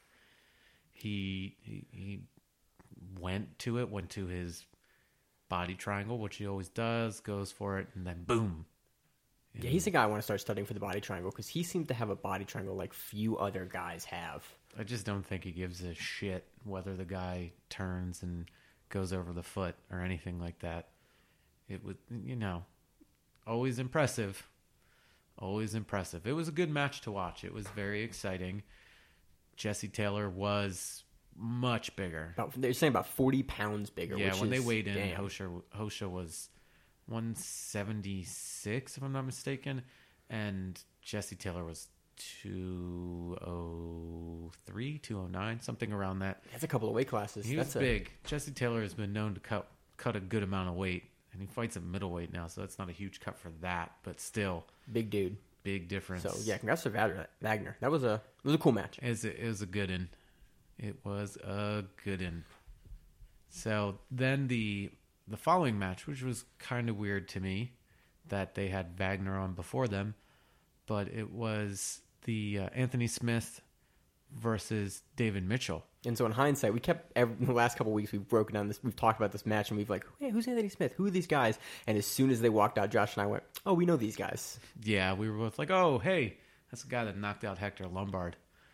Speaker 1: he he, he went to it, went to his body triangle, which he always does, goes for it, and then boom.
Speaker 2: Yeah, he's the guy I want to start studying for the body triangle because he seems to have a body triangle like few other guys have.
Speaker 1: I just don't think he gives a shit whether the guy turns and goes over the foot or anything like that. It was, you know, always impressive. Always impressive. It was a good match to watch. It was very exciting. Jesse Taylor was much bigger.
Speaker 2: About, they're saying about forty pounds bigger.
Speaker 1: Yeah,
Speaker 2: which
Speaker 1: when
Speaker 2: is,
Speaker 1: they weighed in,
Speaker 2: damn.
Speaker 1: Hosha, Hosha was one seventy-six, if I'm not mistaken, and Jesse Taylor was two oh three, two oh nine, something around that.
Speaker 2: That's a couple of weight classes.
Speaker 1: He
Speaker 2: That's
Speaker 1: was big. Jesse Taylor has been known to cut cut a good amount of weight, and he fights at middleweight now, so that's not a huge cut for that, but still,
Speaker 2: a big dude.
Speaker 1: big difference.
Speaker 2: So yeah, congrats to Wagner. Wagner. That was a it was a cool match.
Speaker 1: It was a, it was a good one. It was a good one. So then the the following match, which was kind of weird to me, that they had Wagner on before them, but it was the uh, Anthony Smith versus David Mitchell.
Speaker 2: And so in hindsight, we kept every, in the last couple of weeks we've broken down this. We've talked about this match, and we've like, hey, who's Anthony Smith? Who are these guys? And as soon as they walked out, Josh and I went, oh, we know these guys.
Speaker 1: Yeah, we were both like, oh, hey, that's the guy that knocked out Hector Lombard.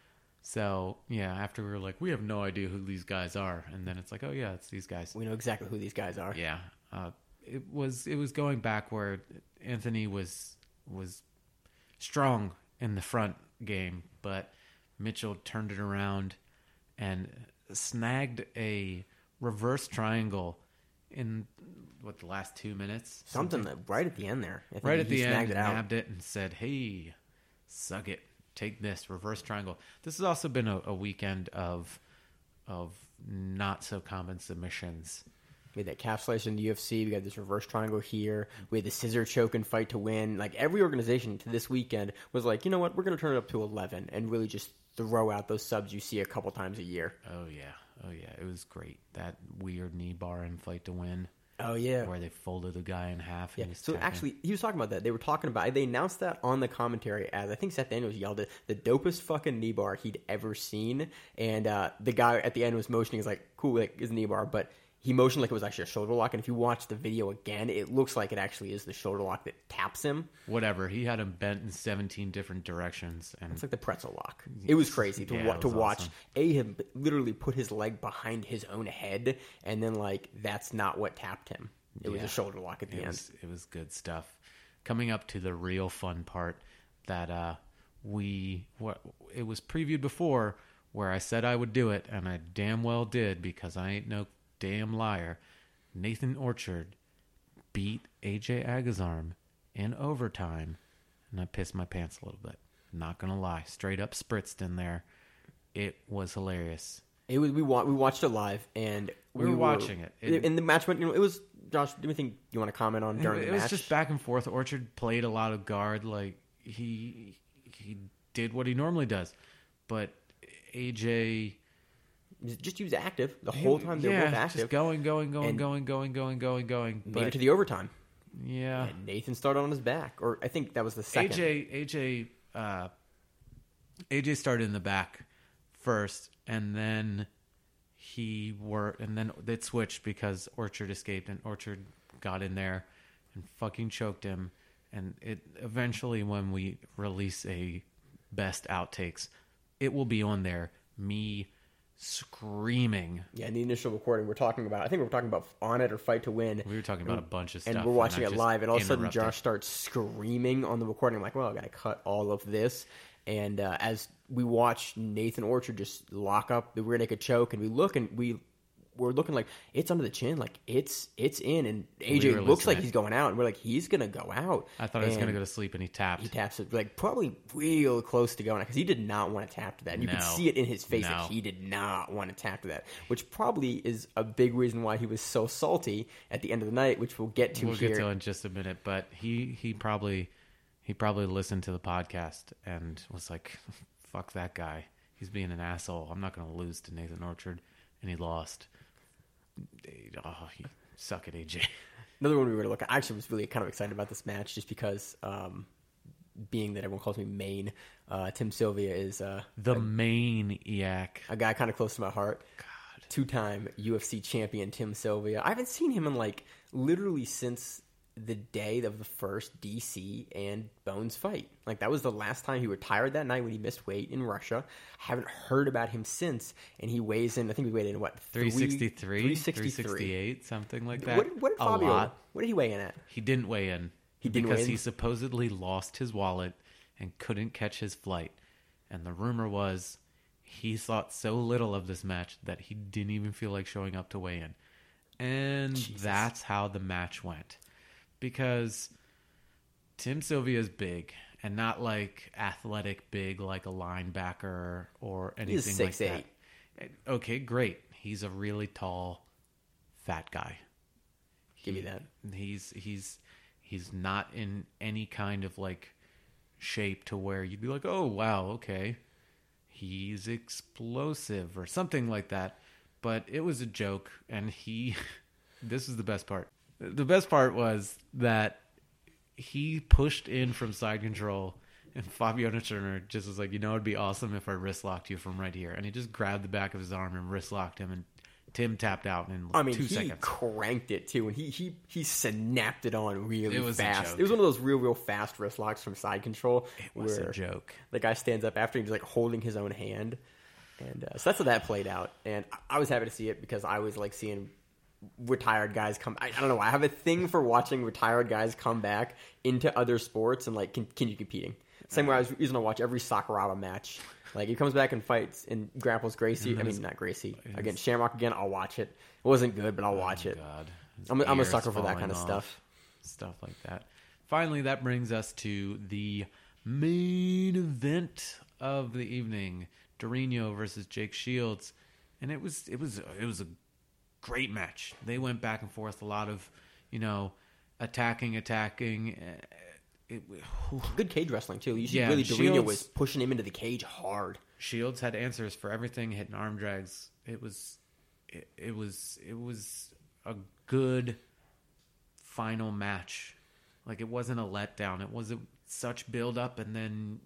Speaker 1: So, yeah, after we were like, we have no idea who these guys are. And then it's like, oh, yeah, it's these guys.
Speaker 2: We know exactly who these guys are.
Speaker 1: Yeah. Uh, it was it was going back where Anthony was was strong in the front game, but Mitchell turned it around and snagged a reverse triangle in, what, the last two minutes?
Speaker 2: Something that right at the end there. I think
Speaker 1: Right
Speaker 2: he
Speaker 1: at the
Speaker 2: snagged
Speaker 1: end,
Speaker 2: it out.
Speaker 1: nabbed it and said, hey, suck it. Take this reverse triangle. This has also been a, a weekend of of not so common submissions.
Speaker 2: We had that calf slice in the U F C. We got this reverse triangle here. We had the scissor choke and fight to win. Like every organization to this weekend was like, you know what, we're going to turn it up to eleven and really just throw out those subs you see a couple times a year.
Speaker 1: Oh yeah, oh yeah, it was great. That weird knee bar in fight to win.
Speaker 2: Oh yeah.
Speaker 1: Where they folded the guy in half. And
Speaker 2: Yeah.
Speaker 1: he was
Speaker 2: So
Speaker 1: tapping.
Speaker 2: actually, he was talking about that. They were talking about. They announced that on the commentary as I think Seth Daniels yelled it, the dopest fucking knee bar he'd ever seen. And uh, the guy at the end was motioning. He's like, "Cool, like his knee bar," but he motioned like it was actually a shoulder lock. And if you watch the video again, it looks like it actually is the shoulder lock that taps him.
Speaker 1: Whatever. He had him bent in seventeen different directions, and
Speaker 2: It's like the pretzel lock. It was crazy to
Speaker 1: Yeah,
Speaker 2: wa-
Speaker 1: it
Speaker 2: to
Speaker 1: was
Speaker 2: watch.
Speaker 1: awesome.
Speaker 2: A had literally put his leg behind his own head, and then like that's not what tapped him. It was
Speaker 1: Yeah.
Speaker 2: a shoulder lock at the
Speaker 1: it
Speaker 2: end.
Speaker 1: was it was good stuff. Coming up to the real fun part that uh, we what it was previewed before, where I said I would do it, and I damn well did because I ain't no damn liar. Nathan Orchard beat A J Agazarm in overtime, and I pissed my pants a little bit. Not gonna lie, straight up spritzed in there. It was hilarious.
Speaker 2: It was we wa- we watched it live, and
Speaker 1: We were watching it. It-
Speaker 2: and the match went. You know, it was Josh. Do you think you want to comment on during
Speaker 1: it
Speaker 2: the
Speaker 1: was
Speaker 2: match?
Speaker 1: just back and forth. Orchard played a lot of guard, like he he did what he normally does, but A J
Speaker 2: just use active the whole time they're
Speaker 1: yeah,
Speaker 2: both active.
Speaker 1: just going, going, going,
Speaker 2: And
Speaker 1: going, going, going, going, going.
Speaker 2: Made
Speaker 1: But
Speaker 2: it to the overtime.
Speaker 1: yeah,
Speaker 2: And Nathan started on his back, or I think that was the second.
Speaker 1: A J, A J, uh, A J started in the back first, and then he were, and then it switched because Orchard escaped, and Orchard got in there and fucking choked him. And it eventually, when we release a best outtakes, it will be on there. Me screaming.
Speaker 2: Yeah, in the initial recording, we're talking about, I think we we're talking about On It or Fight to Win.
Speaker 1: We were talking about a bunch of stuff.
Speaker 2: And we're watching
Speaker 1: I
Speaker 2: it
Speaker 1: just
Speaker 2: live, and all of a sudden
Speaker 1: interrupted.
Speaker 2: Josh starts screaming on the recording. I'm like, well, I got to cut all of this. And uh, as we watch Nathan Orchard just lock up the rear naked choke, and we look, and we, we're looking like, it's under the chin, like, it's it's in. And A J
Speaker 1: We were
Speaker 2: looks like
Speaker 1: listening.
Speaker 2: he's going out, and we're like, he's going to go out.
Speaker 1: I thought he was
Speaker 2: And
Speaker 1: going to go to sleep, and he tapped.
Speaker 2: He taps it, like, probably real close to going out, because he did not want to tap to that. And you
Speaker 1: No.
Speaker 2: could see it in his face
Speaker 1: No.
Speaker 2: that he did not want to tap to that, which probably is a big reason why he was so salty at the end of the night, which we'll get to
Speaker 1: We'll
Speaker 2: here.
Speaker 1: get to it in just a minute, but he he probably he probably listened to the podcast and was like, "Fuck that guy. He's being an asshole. I'm not going to lose to Nathan Orchard," and he lost. Oh, you suck it, A J.
Speaker 2: Another one we were to look at. I actually was really kind of excited about this match just because, um, being that everyone calls me Maine, uh, Tim Sylvia is uh,
Speaker 1: The maniac.
Speaker 2: a guy kind of close to my heart.
Speaker 1: God.
Speaker 2: Two-time U F C champion Tim Sylvia. I haven't seen him in like literally since the day of the first D C and Bones fight. Like that was the last time he retired that night when he missed weight in Russia. I haven't heard about him since, and he weighs in. I think he weighed in what
Speaker 1: three sixty-three,
Speaker 2: three sixty-three,
Speaker 1: three sixty-eight, something like that.
Speaker 2: What, what did
Speaker 1: A
Speaker 2: Fabio?
Speaker 1: lot.
Speaker 2: What did he weigh in at?
Speaker 1: He didn't weigh in.
Speaker 2: He didn't
Speaker 1: because
Speaker 2: weigh in?
Speaker 1: he supposedly lost his wallet and couldn't catch his flight. And the rumor was he thought so little of this match that he didn't even feel like showing up to weigh in. And
Speaker 2: Jesus.
Speaker 1: that's how the match went. Because Tim Sylvia is big, and not like athletic big like a linebacker or anything
Speaker 2: He's
Speaker 1: like
Speaker 2: six
Speaker 1: that.
Speaker 2: eight.
Speaker 1: Okay, great. He's a really tall, fat guy.
Speaker 2: Give me that.
Speaker 1: He's he's he's not in any kind of like shape to where you'd be like, oh wow, okay, he's explosive or something like that. But it was a joke, and he. This is the best part. The best part was that he pushed in from side control, and Fabiano Turner just was like, you know, it'd be awesome if I wrist locked you from right here, and he just grabbed the back of his arm and wrist locked him, and Tim tapped out in
Speaker 2: I mean,
Speaker 1: two
Speaker 2: he
Speaker 1: seconds.
Speaker 2: cranked it too, and he he he snapped it on really
Speaker 1: It was a
Speaker 2: fast.
Speaker 1: joke.
Speaker 2: It was one of those real, real fast wrist locks from side control.
Speaker 1: It was
Speaker 2: where
Speaker 1: a joke.
Speaker 2: The guy stands up after he's like holding his own hand, and uh, so that's how that played out. And I, I was happy to see it because I was like seeing retired guys come. I, I don't know. I have a thing for watching retired guys come back into other sports and like continue competing. Same way I was using to watch every Sakuraba match. Like he comes back and fights and grapples Gracie.
Speaker 1: And
Speaker 2: I
Speaker 1: then
Speaker 2: mean,
Speaker 1: his-
Speaker 2: not Gracie.
Speaker 1: his-
Speaker 2: Again, Shamrock again. I'll watch it. It wasn't good, but I'll watch
Speaker 1: Oh,
Speaker 2: it.
Speaker 1: God. His
Speaker 2: I'm, I'm a
Speaker 1: ears
Speaker 2: sucker for that
Speaker 1: falling
Speaker 2: kind of
Speaker 1: off,
Speaker 2: stuff.
Speaker 1: Stuff like that. Finally, that brings us to the main event of the evening: Dorino versus Jake Shields, and it was it was it was a great match. They went back and forth, a lot of you know attacking, attacking. It,
Speaker 2: Good cage wrestling too. You see,
Speaker 1: Yeah,
Speaker 2: really, Dorino
Speaker 1: Shields-
Speaker 2: was pushing him into the cage hard.
Speaker 1: Shields had answers for everything, hitting arm drags. It was, it, it was, it was a good final match. Like it wasn't a letdown. It wasn't such build up, and then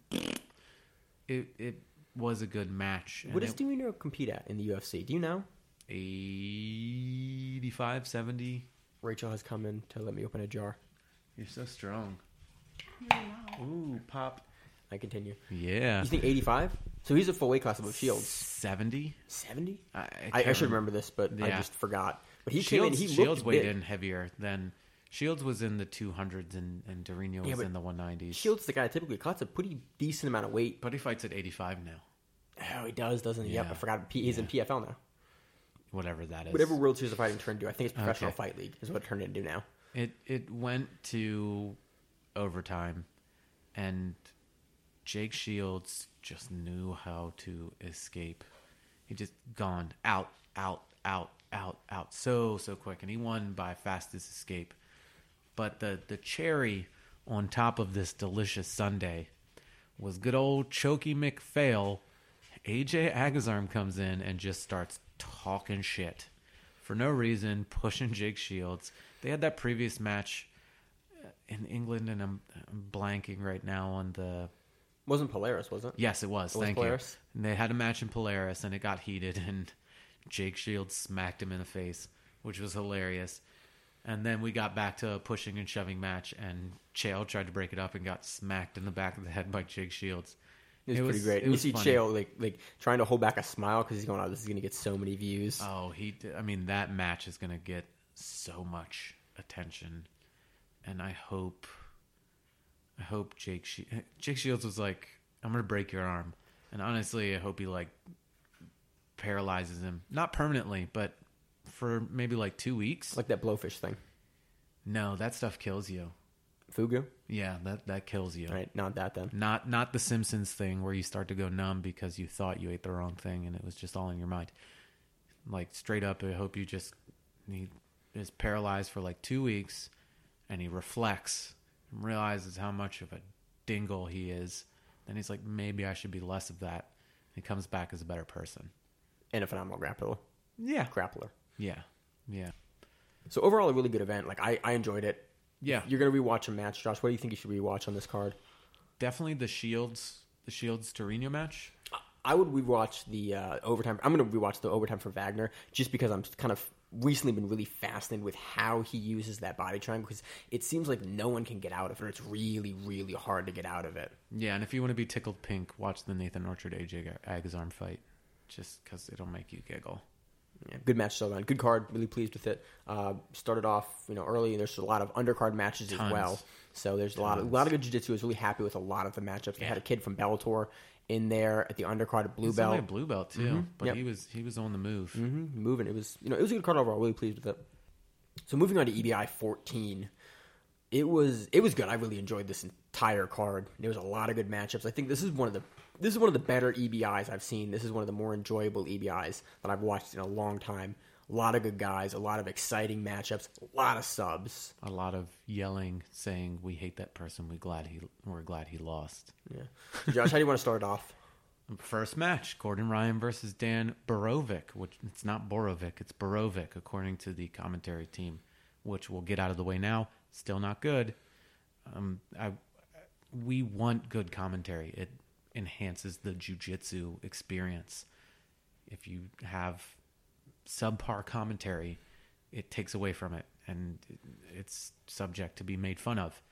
Speaker 1: it it was a good match.
Speaker 2: What
Speaker 1: And
Speaker 2: does Dorino compete at in the U F C? Do you know?
Speaker 1: it, eighty-five, seventy
Speaker 2: Rachel has come in to let me open a jar.
Speaker 1: You're so strong. Ooh, pop.
Speaker 2: I continue.
Speaker 1: Yeah.
Speaker 2: You think eighty-five? So he's a full weight class above Shields.
Speaker 1: seventy?
Speaker 2: seventy?
Speaker 1: I, I,
Speaker 2: I,
Speaker 1: can't
Speaker 2: I should
Speaker 1: remember.
Speaker 2: remember this, but I
Speaker 1: Yeah.
Speaker 2: just forgot. But he
Speaker 1: Shields,
Speaker 2: came in. He
Speaker 1: Shields
Speaker 2: looked
Speaker 1: weighed
Speaker 2: big.
Speaker 1: in heavier than Shields was in the two hundreds and and Dorino
Speaker 2: Yeah,
Speaker 1: was
Speaker 2: but
Speaker 1: in the one nineties.
Speaker 2: Shields, the guy that typically cuts a pretty decent amount of weight.
Speaker 1: But he fights at eighty-five now.
Speaker 2: Oh, he does, doesn't he? Yep,
Speaker 1: Yeah.
Speaker 2: I forgot. P- He's in
Speaker 1: Yeah.
Speaker 2: P F L now.
Speaker 1: Whatever that is.
Speaker 2: Whatever World Series of Fighting turned into, I think it's Professional
Speaker 1: Okay.
Speaker 2: Fight League is what it turned into now.
Speaker 1: It it went to overtime, and Jake Shields just knew how to escape. He just gone out, out, out, out, out so so quick, and he won by fastest escape. But the the cherry on top of this delicious sundae was good old Chokey McPhail A J Agazarm comes in and just starts talking shit for no reason, pushing Jake Shields. They had that previous match in England, and I'm, I'm blanking right now on the...
Speaker 2: Wasn't Polaris, was it?
Speaker 1: Yes, it was.
Speaker 2: It was
Speaker 1: Thank
Speaker 2: Polaris?
Speaker 1: you. And they had a match in Polaris, and it got heated, and Jake Shields smacked him in the face, which was hilarious. And then we got back to a pushing and shoving match, and Chael tried to break it up and got smacked in the back of the head by Jake Shields.
Speaker 2: It was, it was pretty great. And you see funny. Chael like like trying to hold back a smile because he's going, "Oh, this is going to get so many views."
Speaker 1: Oh, he! I mean, that match is going to get so much attention, and I hope, I hope Jake She- Jake Shields was like, "I'm going to break your arm," and honestly, I hope he like paralyzes him, not permanently, but for maybe like two weeks,
Speaker 2: like that blowfish thing.
Speaker 1: No, that stuff kills you.
Speaker 2: Fugu?
Speaker 1: Yeah, that, that kills you.
Speaker 2: All right, not that then.
Speaker 1: Not not the Simpsons thing where you start to go numb because you thought you ate the wrong thing and it was just all in your mind. Like straight up, I hope you just he is paralyzed for like two weeks and he reflects and realizes how much of a dingle he is. Then he's like, maybe I should be less of that. He comes back as a better person.
Speaker 2: And a phenomenal grappler.
Speaker 1: Yeah.
Speaker 2: Grappler.
Speaker 1: Yeah. Yeah.
Speaker 2: So overall, a really good event. Like I, I enjoyed it.
Speaker 1: Yeah.
Speaker 2: You're going to rewatch a match, Josh. What do you think you should rewatch on this card?
Speaker 1: Definitely the Shields, the Shields Torino match.
Speaker 2: I would rewatch the uh, overtime. I'm going to rewatch the overtime for Wagner just because I'm kind of recently been really fascinated with how he uses that body triangle because it seems like no one can get out of it. Or it's really, really hard to get out of it.
Speaker 1: Yeah, and if you want to be tickled pink, watch the Nathan Orchard A J Agazarm fight just because it'll make you giggle.
Speaker 2: Yeah, good match so on. Good card. Really pleased with it. Uh, started off, you know, early. And there's a lot of undercard matches
Speaker 1: Tons.
Speaker 2: as well. So there's a
Speaker 1: Tons.
Speaker 2: lot of a lot of good jiu-jitsu. I was really happy with a lot of the matchups. They
Speaker 1: Yeah.
Speaker 2: had a kid from Bellator in there at the undercard at blue
Speaker 1: He's
Speaker 2: belt.
Speaker 1: only a blue belt too,
Speaker 2: Mm-hmm.
Speaker 1: but
Speaker 2: Yep.
Speaker 1: he was he was on the move.
Speaker 2: Mm-hmm. Moving. It was you know it was a good card overall. Really pleased with it. So moving on to E B I fourteen. It was it was good. I really enjoyed this entire card. There was a lot of good matchups. I think this is one of the this is one of the better E B Is I've seen. This is one of the more enjoyable E B Is that I've watched in a long time. A lot of good guys, a lot of exciting matchups, a lot of subs.
Speaker 1: A lot of yelling, saying we hate that person. We glad he we're glad he lost.
Speaker 2: Yeah, so Josh, how do you want to start off?
Speaker 1: First match: Gordon Ryan versus Dan Borovic. Which it's not Borovic, it's Borovic, according to the commentary team. Which we'll get out of the way now. Still not good. Um, I we want good commentary. It enhances the jiu-jitsu experience. If you have subpar commentary, it takes away from it, and it's subject to be made fun of.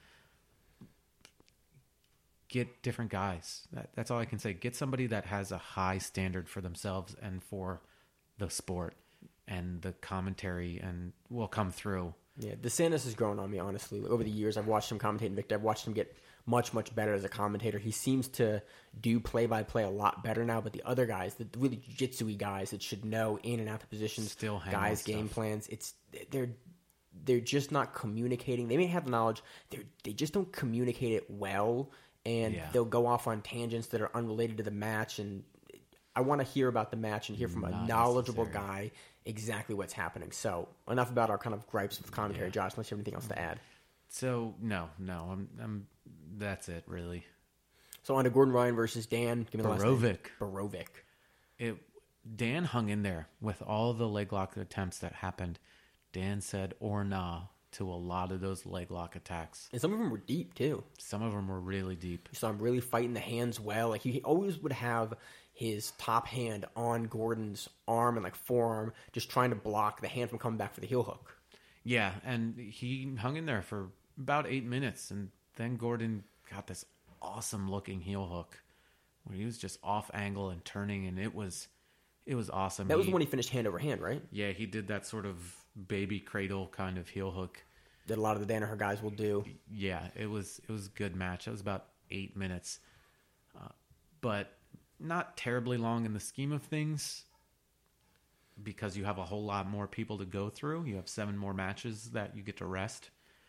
Speaker 1: Get different guys. That, that's all I can say. Get somebody that has a high standard for themselves and for the sport, and the commentary and will come through.
Speaker 2: Yeah, DeSantis has grown on me, honestly. Over the years, I've watched him commentate in Victor. I've watched him get much, much better as a commentator. He seems to do play-by-play a lot better now, but the other guys, the really jiu-jitsu-y guys that should know in and out the positions,
Speaker 1: Still hang
Speaker 2: guys'
Speaker 1: on
Speaker 2: game
Speaker 1: stuff.
Speaker 2: plans, it's they're they're just not communicating. They may have the knowledge, they they just don't communicate it well, and
Speaker 1: Yeah.
Speaker 2: they'll go off on tangents that are unrelated to the match, and I want to hear about the match and hear from a
Speaker 1: Not
Speaker 2: knowledgeable
Speaker 1: necessary.
Speaker 2: guy exactly what's happening. So, enough about our kind of gripes with commentary,
Speaker 1: Yeah.
Speaker 2: Josh, unless you have anything else to add.
Speaker 1: So no, no, I'm, I'm. That's it, really.
Speaker 2: So, on to Gordon Ryan versus Dan. Give me the last name.
Speaker 1: Borovic.
Speaker 2: Borovic.
Speaker 1: It. Dan hung in there with all the leg lock attempts that happened. Dan said or nah to a lot of those leg lock attacks.
Speaker 2: And some of them were deep, too.
Speaker 1: Some of them were really deep.
Speaker 2: You saw him really fighting the hands well. Like, he always would have his top hand on Gordon's arm and, like, forearm, just trying to block the hand from coming back for the heel hook.
Speaker 1: Yeah, and he hung in there for about eight minutes, and then Gordon got this awesome-looking heel hook where he was just off angle and turning, and it was it was awesome.
Speaker 2: That was
Speaker 1: He-
Speaker 2: the one he finished hand over hand, right?
Speaker 1: Yeah, he did that sort of baby cradle kind of heel hook.
Speaker 2: That a lot of the Danaher guys will do.
Speaker 1: Yeah, it was it was a good match. It was about eight minutes, uh, but not terribly long in the scheme of things because you have a whole lot more people to go through. You have seven more matches that you get to rest.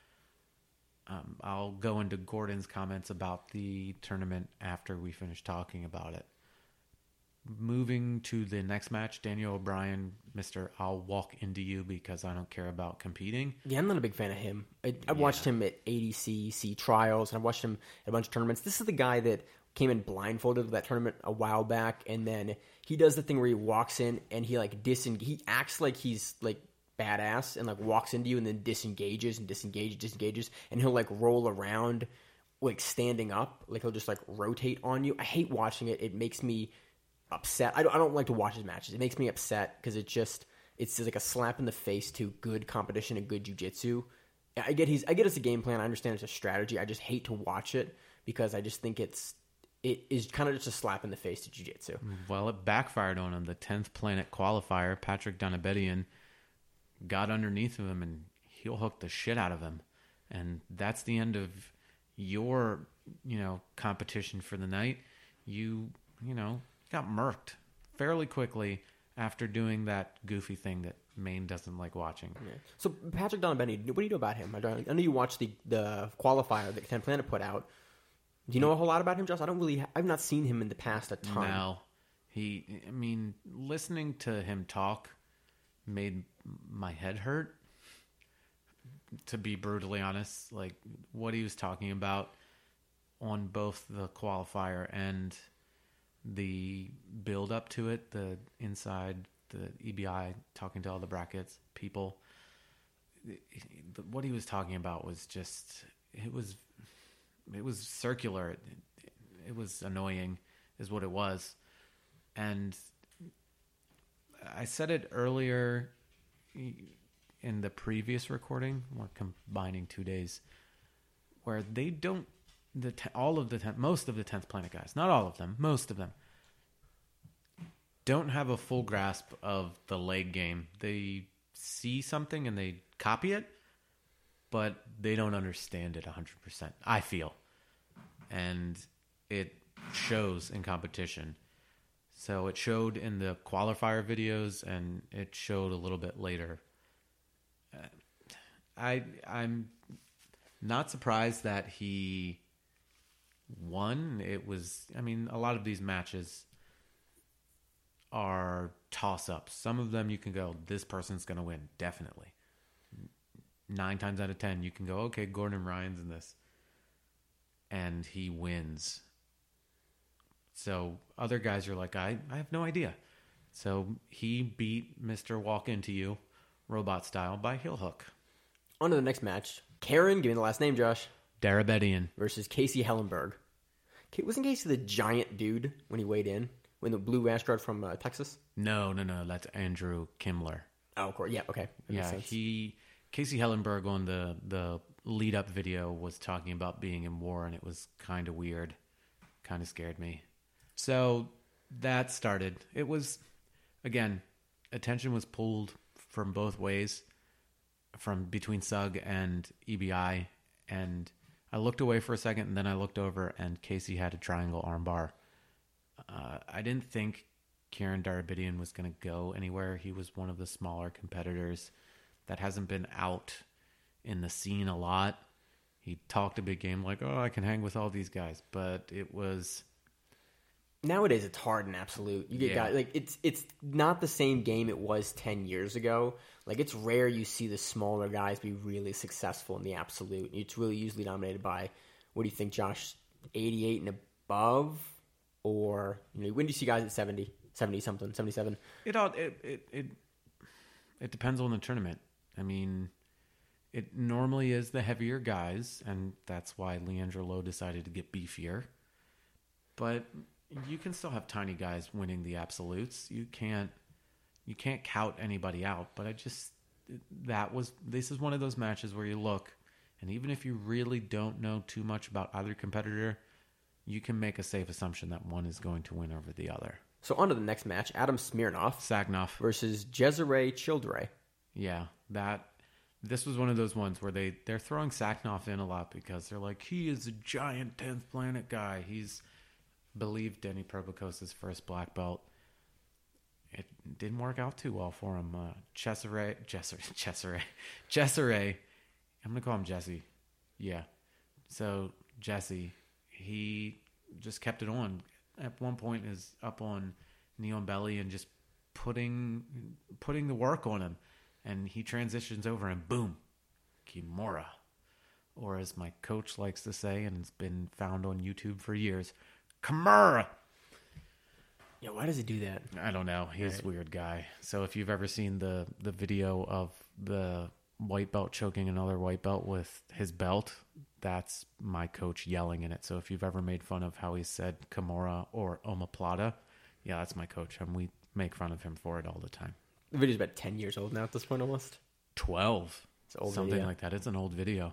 Speaker 1: Um, I'll go into Gordon's comments about the tournament after we finish talking about it. Moving to the next match, Daniel O'Brien, Mister I'll walk into you because I don't care about competing.
Speaker 2: Yeah, I'm not a big fan of him. I, I've watched him at A D C, C trials, and I've watched him at a bunch of tournaments. This is the guy that came in blindfolded to that tournament a while back, and then he does the thing where he walks in and he like diseng- he acts like he's like badass and like walks into you and then disengages and disengages, disengages, and he'll like roll around like standing up, like he'll just like rotate on you. I hate watching it. It makes me upset. I don't, I don't like to watch his matches. It makes me upset because it just it's just like a slap in the face to good competition and good jiu-jitsu. I get he's I get it's a game plan. I understand it's a strategy. I just hate to watch it because I just think it's it is kind of just a slap in the face to jiu-jitsu.
Speaker 1: Well, it backfired on him. The tenth Planet qualifier, Patrick Donabedian, got underneath of him and heel hooked the shit out of him. And that's the end of your, you know, competition for the night. You, you know, got murked fairly quickly after doing that goofy thing that Maine doesn't like watching.
Speaker 2: Yeah. So Patrick Donabedian, what do you know about him? I, don't, I know you watched the, the qualifier that tenth Planet put out. Do you know a whole lot about him, Josh? I don't really. I've not seen him in the past a ton.
Speaker 1: No, he. I mean, listening to him talk made my head hurt. To be brutally honest, like what he was talking about on both the qualifier and the build up to it, the inside the E B I talking to all the brackets people. What he was talking about was just it was. It was circular. It, it was annoying, is what it was. And I said it earlier in the previous recording. We're combining two days where they don't. The all of the ten, most of the tenth Planet guys, not all of them, most of them don't have a full grasp of the leg game. They see something and they copy it, but they don't understand it one hundred percent, I feel. And it shows in competition. So it showed in the qualifier videos, and it showed a little bit later. Uh, I, I'm not surprised that he won. It was, I mean, a lot of these matches are toss-ups. Some of them you can go, this person's going to win, definitely. Nine times out of ten, you can go, okay, Gordon Ryan's in this. And he wins. So other guys are like, I, I have no idea. So he beat Mister Walk Into You, robot style, by heel hook.
Speaker 2: On to the next match. Karen, give me the last name, Josh.
Speaker 1: Darabedian.
Speaker 2: Versus Casey Hellenberg. Wasn't Casey the giant dude when he weighed in? When the blue Astrid from uh, Texas?
Speaker 1: No, no, no. That's Andrew Kimmler.
Speaker 2: Oh, of course. Yeah, okay. That
Speaker 1: yeah, he... Casey Hellenberg on the, the lead-up video was talking about being in war, and it was kind of weird. Kind of scared me. So that started. It was, again, attention was pulled from both ways, from between Sugg and E B I, and I looked away for a second, and then I looked over, and Casey had a triangle armbar. Uh, I didn't think Kieran Darabedian was going to go anywhere. He was one of the smaller competitors that hasn't been out in the scene a lot. He talked a big game like, oh, I can hang with all these guys. But it was...
Speaker 2: Nowadays, it's hard and absolute. You get
Speaker 1: yeah.
Speaker 2: guys... Like, it's it's not the same game it was ten years ago. Like, it's rare you see the smaller guys be really successful in the absolute. It's really usually dominated by, what do you think, Josh, eighty-eight and above? Or, you know, when do you see guys at seventy, seventy-something, seventy-seven?
Speaker 1: It all... It, it, it, it depends on the tournament. I mean, it normally is the heavier guys, and that's why Leandro Lo decided to get beefier. But you can still have tiny guys winning the absolutes. You can't you can't count anybody out. But I just that was this is one of those matches where you look, and even if you really don't know too much about either competitor, you can make a safe assumption that one is going to win over the other.
Speaker 2: So on to the next match, Adam Smirnoff
Speaker 1: Sagnoff
Speaker 2: versus Cesare Childre.
Speaker 1: Yeah, that this was one of those ones where they, they're throwing Sagnoff in a lot because they're like, he is a giant tenth Planet guy. He's believed Denny Proboco's first black belt. It didn't work out too well for him. Uh, Cesare, Cesare, Cesare, Cesare, I'm going to call him Jesse. Yeah. So, Jesse, he just kept it on. At one point is up on Neon Belly and just putting putting the work on him. And he transitions over and boom, Kimura. Or as my coach likes to say, and it's been found on YouTube for years, Kimura.
Speaker 2: Yeah, why does he do that?
Speaker 1: I don't know. He's right. a weird guy. So if you've ever seen the, the video of the white belt choking another white belt with his belt, that's my coach yelling in it. So if you've ever made fun of how he said Kimura or omoplata, yeah, that's my coach. And we make fun of him for it all the time.
Speaker 2: The video's about ten years old now at this point almost.
Speaker 1: twelve.
Speaker 2: It's an old
Speaker 1: Something
Speaker 2: video.
Speaker 1: like that. It's an old video.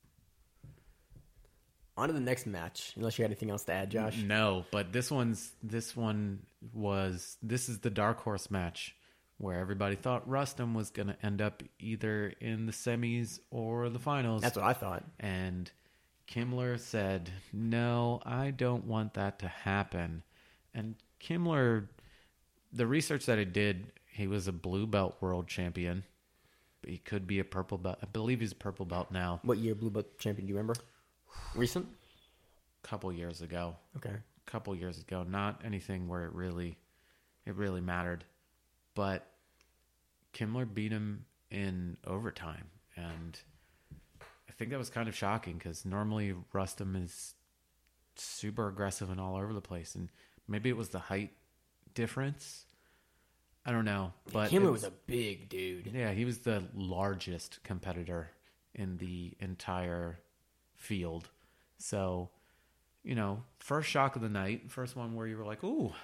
Speaker 2: On to the next match, unless you had anything else to add, Josh.
Speaker 1: No, but this one's this one was this is the dark horse match where everybody thought Rustam was going to end up either in the semis or the finals.
Speaker 2: That's what I thought.
Speaker 1: And Kimmler said, "No, I don't want that to happen." And Kimmler, the research that I did, he was a blue belt world champion. But he could be a purple belt. I believe he's a purple belt now.
Speaker 2: What year blue belt champion? Do you remember? Recent?
Speaker 1: Couple years ago.
Speaker 2: Okay.
Speaker 1: Couple years ago. Not anything where it really, it really mattered. But Kimmler beat him in overtime, and I think that was kind of shocking because normally Rustam is super aggressive and all over the place, and maybe it was the height difference. I don't know, but
Speaker 2: Kimmler was a big dude.
Speaker 1: Yeah, he was the largest competitor in the entire field. So, you know, first shock of the night, first one where you were like, "Ooh,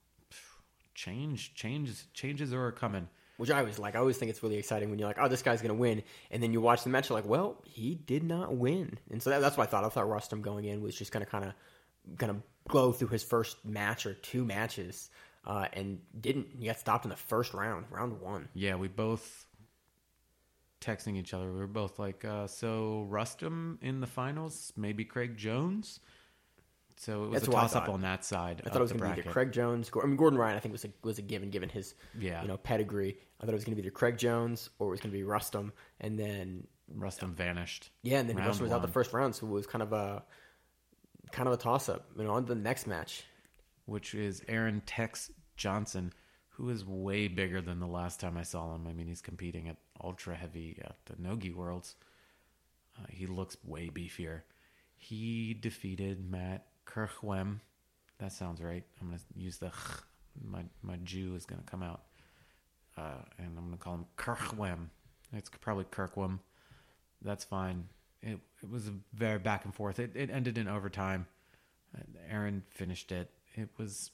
Speaker 1: change, changes, changes are coming."
Speaker 2: Which I always like. I always think it's really exciting when you're like, "Oh, this guy's going to win," and then you watch the match, you're like, "Well, he did not win." And so that, that's what I thought. I thought Rustam going in was just going to kind of, kind of go through his first match or two matches. Uh, and didn't. He got stopped in the first round, round one.
Speaker 1: Yeah, we both texting each other. We were both like, uh, so Rustam in the finals, maybe Craig Jones. So it was
Speaker 2: That's
Speaker 1: a
Speaker 2: what I
Speaker 1: toss up
Speaker 2: thought.
Speaker 1: on that side.
Speaker 2: I thought it was going to be either Craig Jones. I mean, Gordon Ryan, I think was a, was a given given his
Speaker 1: Yeah.
Speaker 2: you know pedigree. I thought it was going to be either Craig Jones or it was going to be Rustam, and then
Speaker 1: Rustam vanished.
Speaker 2: yeah, and then
Speaker 1: Round
Speaker 2: Rustam was out
Speaker 1: one.
Speaker 2: the first round, so it was kind of a kind of a toss up. You know, on to the next match.
Speaker 1: Which is Aaron Tex Johnson, who is way bigger than the last time I saw him. I mean, he's competing at ultra heavy at the Nogi Worlds. Uh, he looks way beefier. He defeated Matt Kirchwem. That sounds right. I'm going to use the ch. My, my Jew is going to come out. Uh, and I'm going to call him Kirchwem. It's probably Kirkwem. That's fine. It, it was a very back and forth. It, it ended in overtime. Aaron finished it. It was...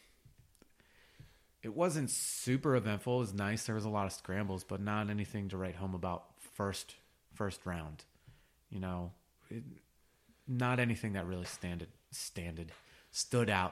Speaker 1: It wasn't super eventful. It was nice. There was a lot of scrambles, but not anything to write home about first first round. You know, it, not anything that really standed standed stood out.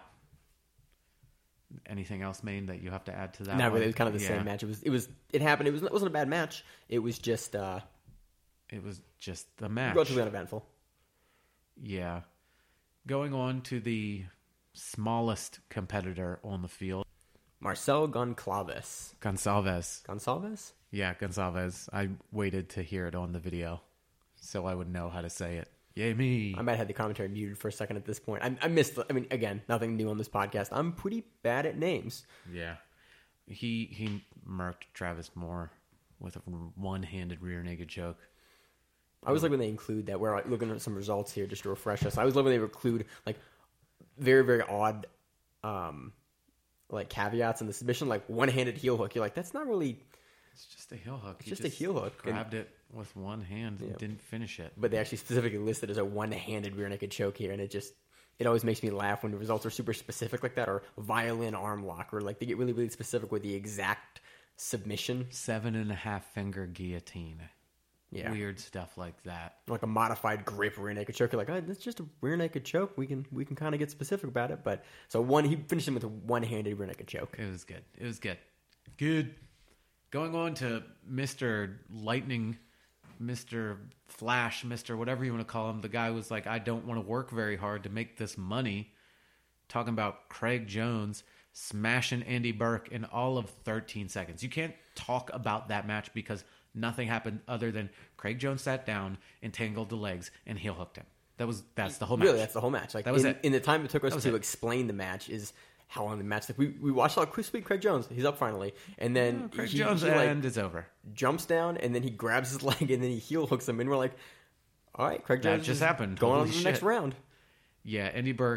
Speaker 1: Anything else, Maine, that you have to add to that?
Speaker 2: Not
Speaker 1: one?
Speaker 2: really. It was kind of the
Speaker 1: Yeah.
Speaker 2: same match. It was. It was. It happened. It was. It wasn't a bad match. It was just uh,
Speaker 1: It was just the match.
Speaker 2: relatively uneventful.
Speaker 1: Yeah. Going on to the smallest competitor on the field.
Speaker 2: Marcel Goncalves.
Speaker 1: Gonçalves.
Speaker 2: Gonçalves?
Speaker 1: Yeah, Gonçalves. I waited to hear it on the video so I would know how to say it. Yay me.
Speaker 2: I might have the commentary muted for a second at this point. I, I missed. I mean, again, nothing new on this podcast. I'm pretty bad at names.
Speaker 1: Yeah. He he murked Travis Moore with a one-handed rear naked choke.
Speaker 2: I always like when they include that. We're like, looking at some results here just to refresh us. I always love when they include like very, very odd um, like caveats in the submission, like one-handed heel hook. You're like, that's not really...
Speaker 1: It's just a heel hook.
Speaker 2: It's
Speaker 1: He
Speaker 2: just a heel hook.
Speaker 1: Grabbed it with one hand and
Speaker 2: Yeah.
Speaker 1: didn't finish it.
Speaker 2: But they actually specifically listed as a one-handed rear naked choke here, and it just... It always makes me laugh when the results are super specific like that, or violin arm lock, or like they get really, really specific with the exact submission.
Speaker 1: Seven and a half finger guillotine.
Speaker 2: Yeah.
Speaker 1: Weird stuff like that.
Speaker 2: Like a modified grip rear naked choke. You're like, oh, that's just a rear naked choke. We can we can kind of get specific about it. But so one, he finished him with a one-handed rear naked choke.
Speaker 1: It was good. It was good. Good. Going on to Mister Lightning, Mister Flash, Mister whatever you want to call him. The guy was like, I don't want to work very hard to make this money. Talking about Craig Jones smashing Andy Burke in all of thirteen seconds. You can't talk about that match because nothing happened other than Craig Jones sat down, entangled the legs, and heel hooked him. That was that's the whole match.
Speaker 2: Really, that's the whole match. Like
Speaker 1: that was
Speaker 2: in,
Speaker 1: it.
Speaker 2: in the time it took us
Speaker 1: That was
Speaker 2: to
Speaker 1: it.
Speaker 2: explain the match is how long the match. Like we, we watched like quick sweep Craig Jones. He's up finally, and then
Speaker 1: Craig
Speaker 2: he,
Speaker 1: Jones
Speaker 2: he, like,
Speaker 1: and it's over.
Speaker 2: jumps down, and then he grabs his leg, and then he heel hooks him, and we're like, all right, Craig
Speaker 1: That
Speaker 2: Jones
Speaker 1: just
Speaker 2: is
Speaker 1: happened.
Speaker 2: Going on
Speaker 1: Holy
Speaker 2: to the
Speaker 1: shit.
Speaker 2: next round.
Speaker 1: Yeah, Andy Burke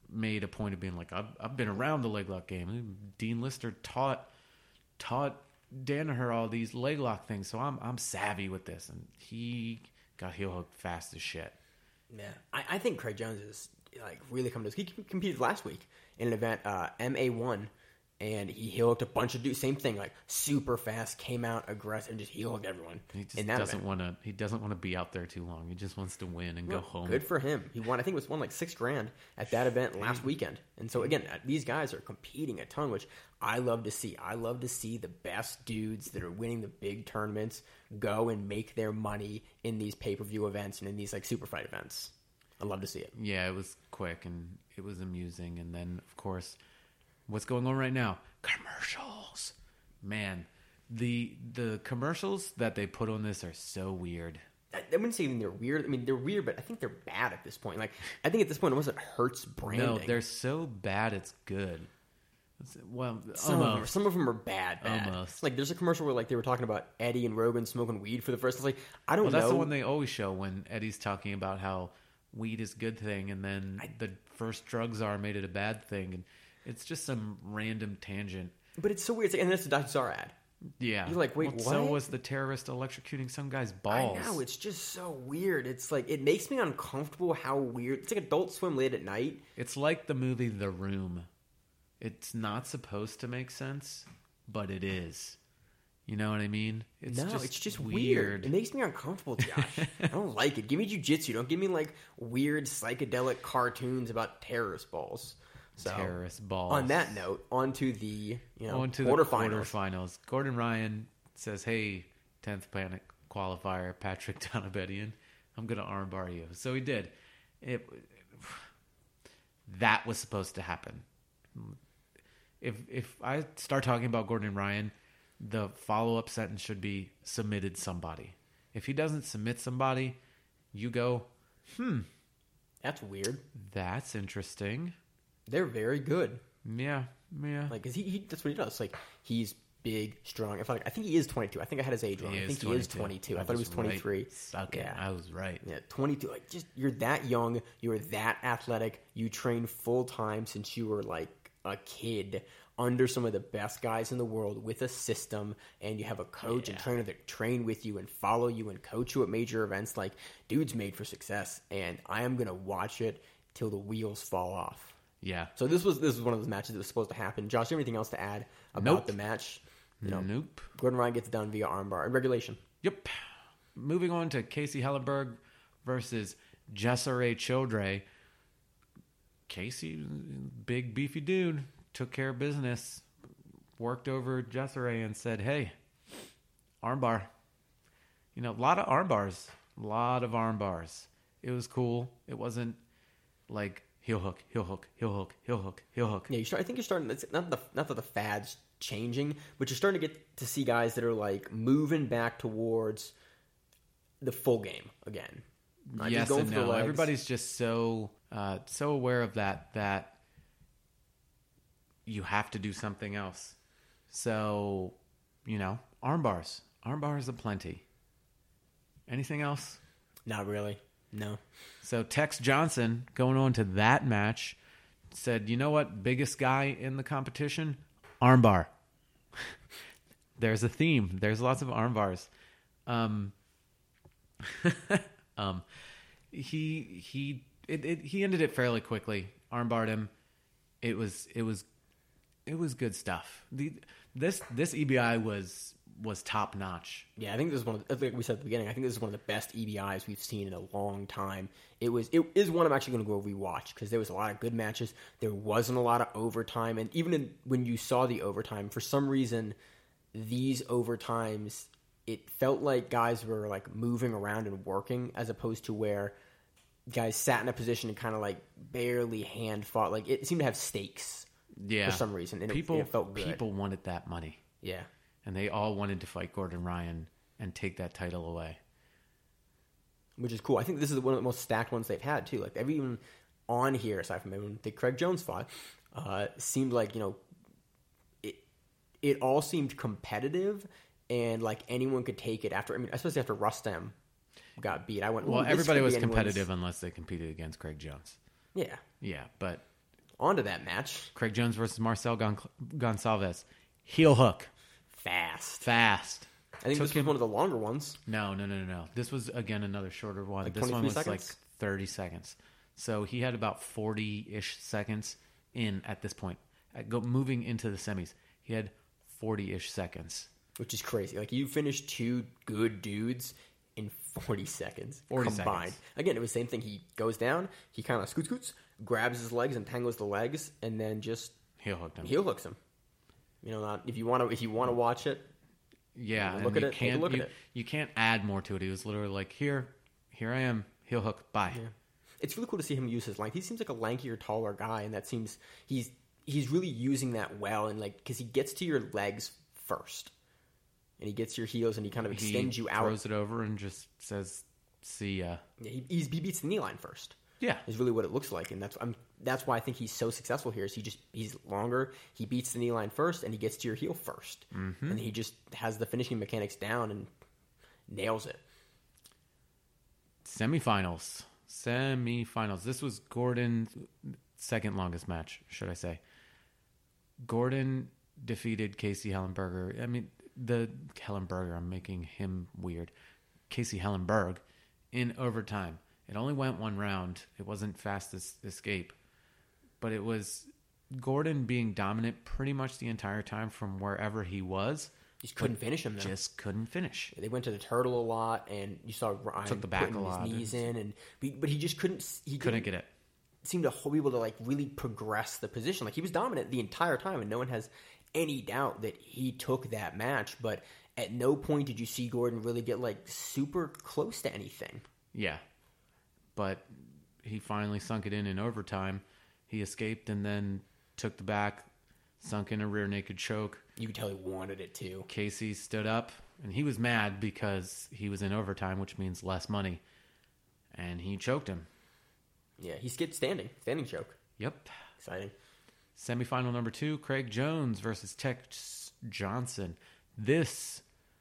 Speaker 1: made a point of being like, I've, I've been around the leg lock game. Dean Lister taught taught Danaher all these leg lock things, so I'm I'm savvy with this. And he got heel hooked fast as shit.
Speaker 2: Yeah, I, I think Craig Jones is like really coming to this. He competed last week in an event, uh, M A one. And he heel hooked a bunch of dudes. Same thing, like super fast, came out aggressive, and just heel hooked everyone.
Speaker 1: He just
Speaker 2: in that
Speaker 1: doesn't
Speaker 2: event.
Speaker 1: want to. He doesn't want to be out there too long. He just wants to win and
Speaker 2: Well,
Speaker 1: go home.
Speaker 2: Good for him. He won. I think it was won like six grand at that event last weekend. And so again, these guys are competing a ton, which I love to see. I love to see the best dudes that are winning the big tournaments go and make their money in these pay per view events and in these like super fight events. I love to see it.
Speaker 1: Yeah, it was quick and it was amusing. And then, of course, what's going on right now? Commercials. Man, the the commercials that they put on this are so weird.
Speaker 2: I, I wouldn't say even they're weird. I mean, they're weird, but I think they're bad at this point. Like, I think at this point it wasn't Hertz branding.
Speaker 1: No, they're so bad it's good. It's, well,
Speaker 2: some
Speaker 1: almost.
Speaker 2: Of them, some of them are bad, bad.
Speaker 1: Almost.
Speaker 2: Like, there's a commercial where like they were talking about Eddie and Rogan smoking weed for the first time. It's like, I don't
Speaker 1: well,
Speaker 2: know.
Speaker 1: that's the one they always show when Eddie's talking about how weed is a good thing, and then I, the first drug czar made it a bad thing, and it's just some random tangent.
Speaker 2: But it's so weird. It's like, and that's the Doctor Czar ad.
Speaker 1: Yeah.
Speaker 2: You're like, wait,
Speaker 1: well,
Speaker 2: what?
Speaker 1: So was the terrorist electrocuting some guy's balls.
Speaker 2: I know. It's just so weird. It's like, it makes me uncomfortable how weird. It's like Adult Swim late at night.
Speaker 1: It's like the movie The Room. It's not supposed to make sense, but it is. You know what I mean? It's
Speaker 2: no,
Speaker 1: just
Speaker 2: it's just
Speaker 1: weird.
Speaker 2: weird. It makes me uncomfortable, Josh. I don't like it. Give me jujitsu. Don't give me like weird psychedelic cartoons about terrorist balls. So,
Speaker 1: terrorist balls.
Speaker 2: On that note, on to the you know
Speaker 1: on to
Speaker 2: quarterfinals.
Speaker 1: the quarterfinals. Gordon Ryan says, "Hey, tenth Planet qualifier, Patrick Donabedian, I'm going to armbar you." So he did. It that was supposed to happen. If if I start talking about Gordon Ryan, the follow-up sentence should be submitted somebody. If he doesn't submit somebody, you go, hmm,
Speaker 2: that's weird.
Speaker 1: That's interesting.
Speaker 2: They're very good.
Speaker 1: Yeah, yeah.
Speaker 2: Like, cause he, he that's what he does. Like, he's big, strong. If I, I think he is twenty-two. I think I had his age wrong.
Speaker 1: He
Speaker 2: I think
Speaker 1: twenty-two.
Speaker 2: he is twenty-two. I, I thought he was twenty-three.
Speaker 1: Right. Suck it.
Speaker 2: Yeah,
Speaker 1: I was right.
Speaker 2: Yeah, twenty-two. Like, just you're that young. You're that athletic. You train full time since you were like a kid under some of the best guys in the world with a system, and you have a coach
Speaker 1: yeah.
Speaker 2: and trainer that train with you and follow you and coach you at major events. Like, dude's made for success, and I am gonna watch it till the wheels fall off.
Speaker 1: Yeah.
Speaker 2: So this was this was one of those matches that was supposed to happen. Josh, do you have anything else to add about
Speaker 1: Nope.
Speaker 2: the match? You know,
Speaker 1: nope.
Speaker 2: Gordon Ryan gets done via armbar in regulation.
Speaker 1: Yep. Moving on to Casey Hellenberg versus Jessare Chodre. Casey, big beefy dude, took care of business, worked over Jessare and said, "Hey, armbar." You know, a lot of armbars, a lot of armbars. It was cool. It wasn't like heel hook, heel hook, heel hook, heel hook, heel hook.
Speaker 2: Yeah, you start. I think you're starting. It's not the not that the fad's changing, but you're starting to get to see guys that are like moving back towards the full game again. Not
Speaker 1: Yes
Speaker 2: just going
Speaker 1: and
Speaker 2: for the
Speaker 1: no.
Speaker 2: legs.
Speaker 1: Everybody's just so uh, so aware of that that you have to do something else. So, you know, arm bars, arm bars aplenty. Anything else?
Speaker 2: Not really. No.
Speaker 1: So Tex Johnson, going on to that match, said, "You know what? Biggest guy in the competition, armbar." There's a theme. There's lots of arm bars. Um, um, he he it, it, he ended it fairly quickly. Armbarred him. It was it was it was good stuff. The this this E B I was was top notch.
Speaker 2: Yeah, I think this is one of the, like we said at the beginning, I think this is one of the best E B Is we've seen in a long time. It was it is one I'm actually going to go rewatch because there was a lot of good matches. There wasn't a lot of overtime, and even in, when you saw the overtime, for some reason, these overtimes it felt like guys were like moving around and working as opposed to where guys sat in a position and kind of like barely hand fought. Like it seemed to have stakes
Speaker 1: Yeah,
Speaker 2: for some reason, and
Speaker 1: people
Speaker 2: it, it felt good.
Speaker 1: people wanted that money.
Speaker 2: Yeah.
Speaker 1: And they all wanted to fight Gordon Ryan and take that title away.
Speaker 2: Which is cool. I think this is one of the most stacked ones they've had, too. Like, everyone on here, aside from everyone that Craig Jones fought, uh, seemed like, you know, it it all seemed competitive and like anyone could take it after, I mean, especially after Rustem got beat. I went,
Speaker 1: Well,
Speaker 2: this
Speaker 1: everybody
Speaker 2: could be
Speaker 1: was
Speaker 2: anyone's-
Speaker 1: competitive unless they competed against Craig Jones.
Speaker 2: Yeah.
Speaker 1: Yeah, but
Speaker 2: On to that match.
Speaker 1: Craig Jones versus Marcel Gon- Gonçalves. Heel hook.
Speaker 2: Fast.
Speaker 1: Fast.
Speaker 2: I think
Speaker 1: Took
Speaker 2: this was
Speaker 1: him-
Speaker 2: one of the longer ones.
Speaker 1: No, no, no, no, no. This was, again, another shorter one.
Speaker 2: Like
Speaker 1: this one
Speaker 2: twenty-three
Speaker 1: was
Speaker 2: seconds?
Speaker 1: like thirty seconds. So he had about forty-ish seconds in at this point. At go, moving into the semis, he had forty-ish seconds.
Speaker 2: Which is crazy. Like, you finished two good dudes in forty seconds
Speaker 1: forty
Speaker 2: combined.
Speaker 1: seconds.
Speaker 2: Again, it was the same thing. He goes down, he kind of scoots, scoots, grabs his legs and tangles the legs, and then just
Speaker 1: Heel hooked him.
Speaker 2: heel hooks him. You know, not if you want to if you want to watch it,
Speaker 1: Yeah,
Speaker 2: Look
Speaker 1: and
Speaker 2: at
Speaker 1: you
Speaker 2: it, take a
Speaker 1: can't
Speaker 2: look at
Speaker 1: you,
Speaker 2: it.
Speaker 1: you can't add more to it. He was literally like, here, here I am, heel hook, bye.
Speaker 2: Yeah. It's really cool to see him use his length. He seems like a lankier, taller guy, and that seems he's he's really using that well. And like because he gets to your legs first, and he gets your heels, and he kind of extends
Speaker 1: he
Speaker 2: you out.
Speaker 1: throws it over and just says, "See ya."
Speaker 2: Yeah, he, he's, he beats the knee line first.
Speaker 1: Yeah,
Speaker 2: Is really what it looks like, and that's I'm, that's why I think he's so successful here. Is he just he's longer, he beats the knee line first, and he gets to your heel first,
Speaker 1: Mm-hmm.
Speaker 2: and he just has the finishing mechanics down and nails it.
Speaker 1: semifinals, semifinals. This was Gordon's second longest match, should I say? Gordon defeated Casey Hellenberger. I mean, the Hellenberger. I'm making him weird. Casey Hellenberg in overtime. It only went one round. It wasn't fast as escape, but it was Gordon being dominant pretty much the entire time from wherever he was.
Speaker 2: Just couldn't finish him though.
Speaker 1: Just couldn't finish.
Speaker 2: They went to the turtle a lot, and you saw Ryan
Speaker 1: Took the back
Speaker 2: putting
Speaker 1: a lot.
Speaker 2: his knees in, and but he just couldn't. He
Speaker 1: Couldn't get it.
Speaker 2: Seem to be able to like really progress the position. Like he was dominant the entire time, and no one has any doubt that he took that match. But at no point did you see Gordon really get like super close to anything.
Speaker 1: Yeah. But he finally sunk it in in overtime. He escaped and then took the back, sunk in a rear naked choke.
Speaker 2: You could tell he wanted it too.
Speaker 1: Casey stood up, and he was mad because he was in overtime, which means less money. And he choked him.
Speaker 2: Yeah, he skipped standing, standing choke.
Speaker 1: Yep.
Speaker 2: Exciting.
Speaker 1: Semifinal number two, Craig Jones versus Tex Johnson. This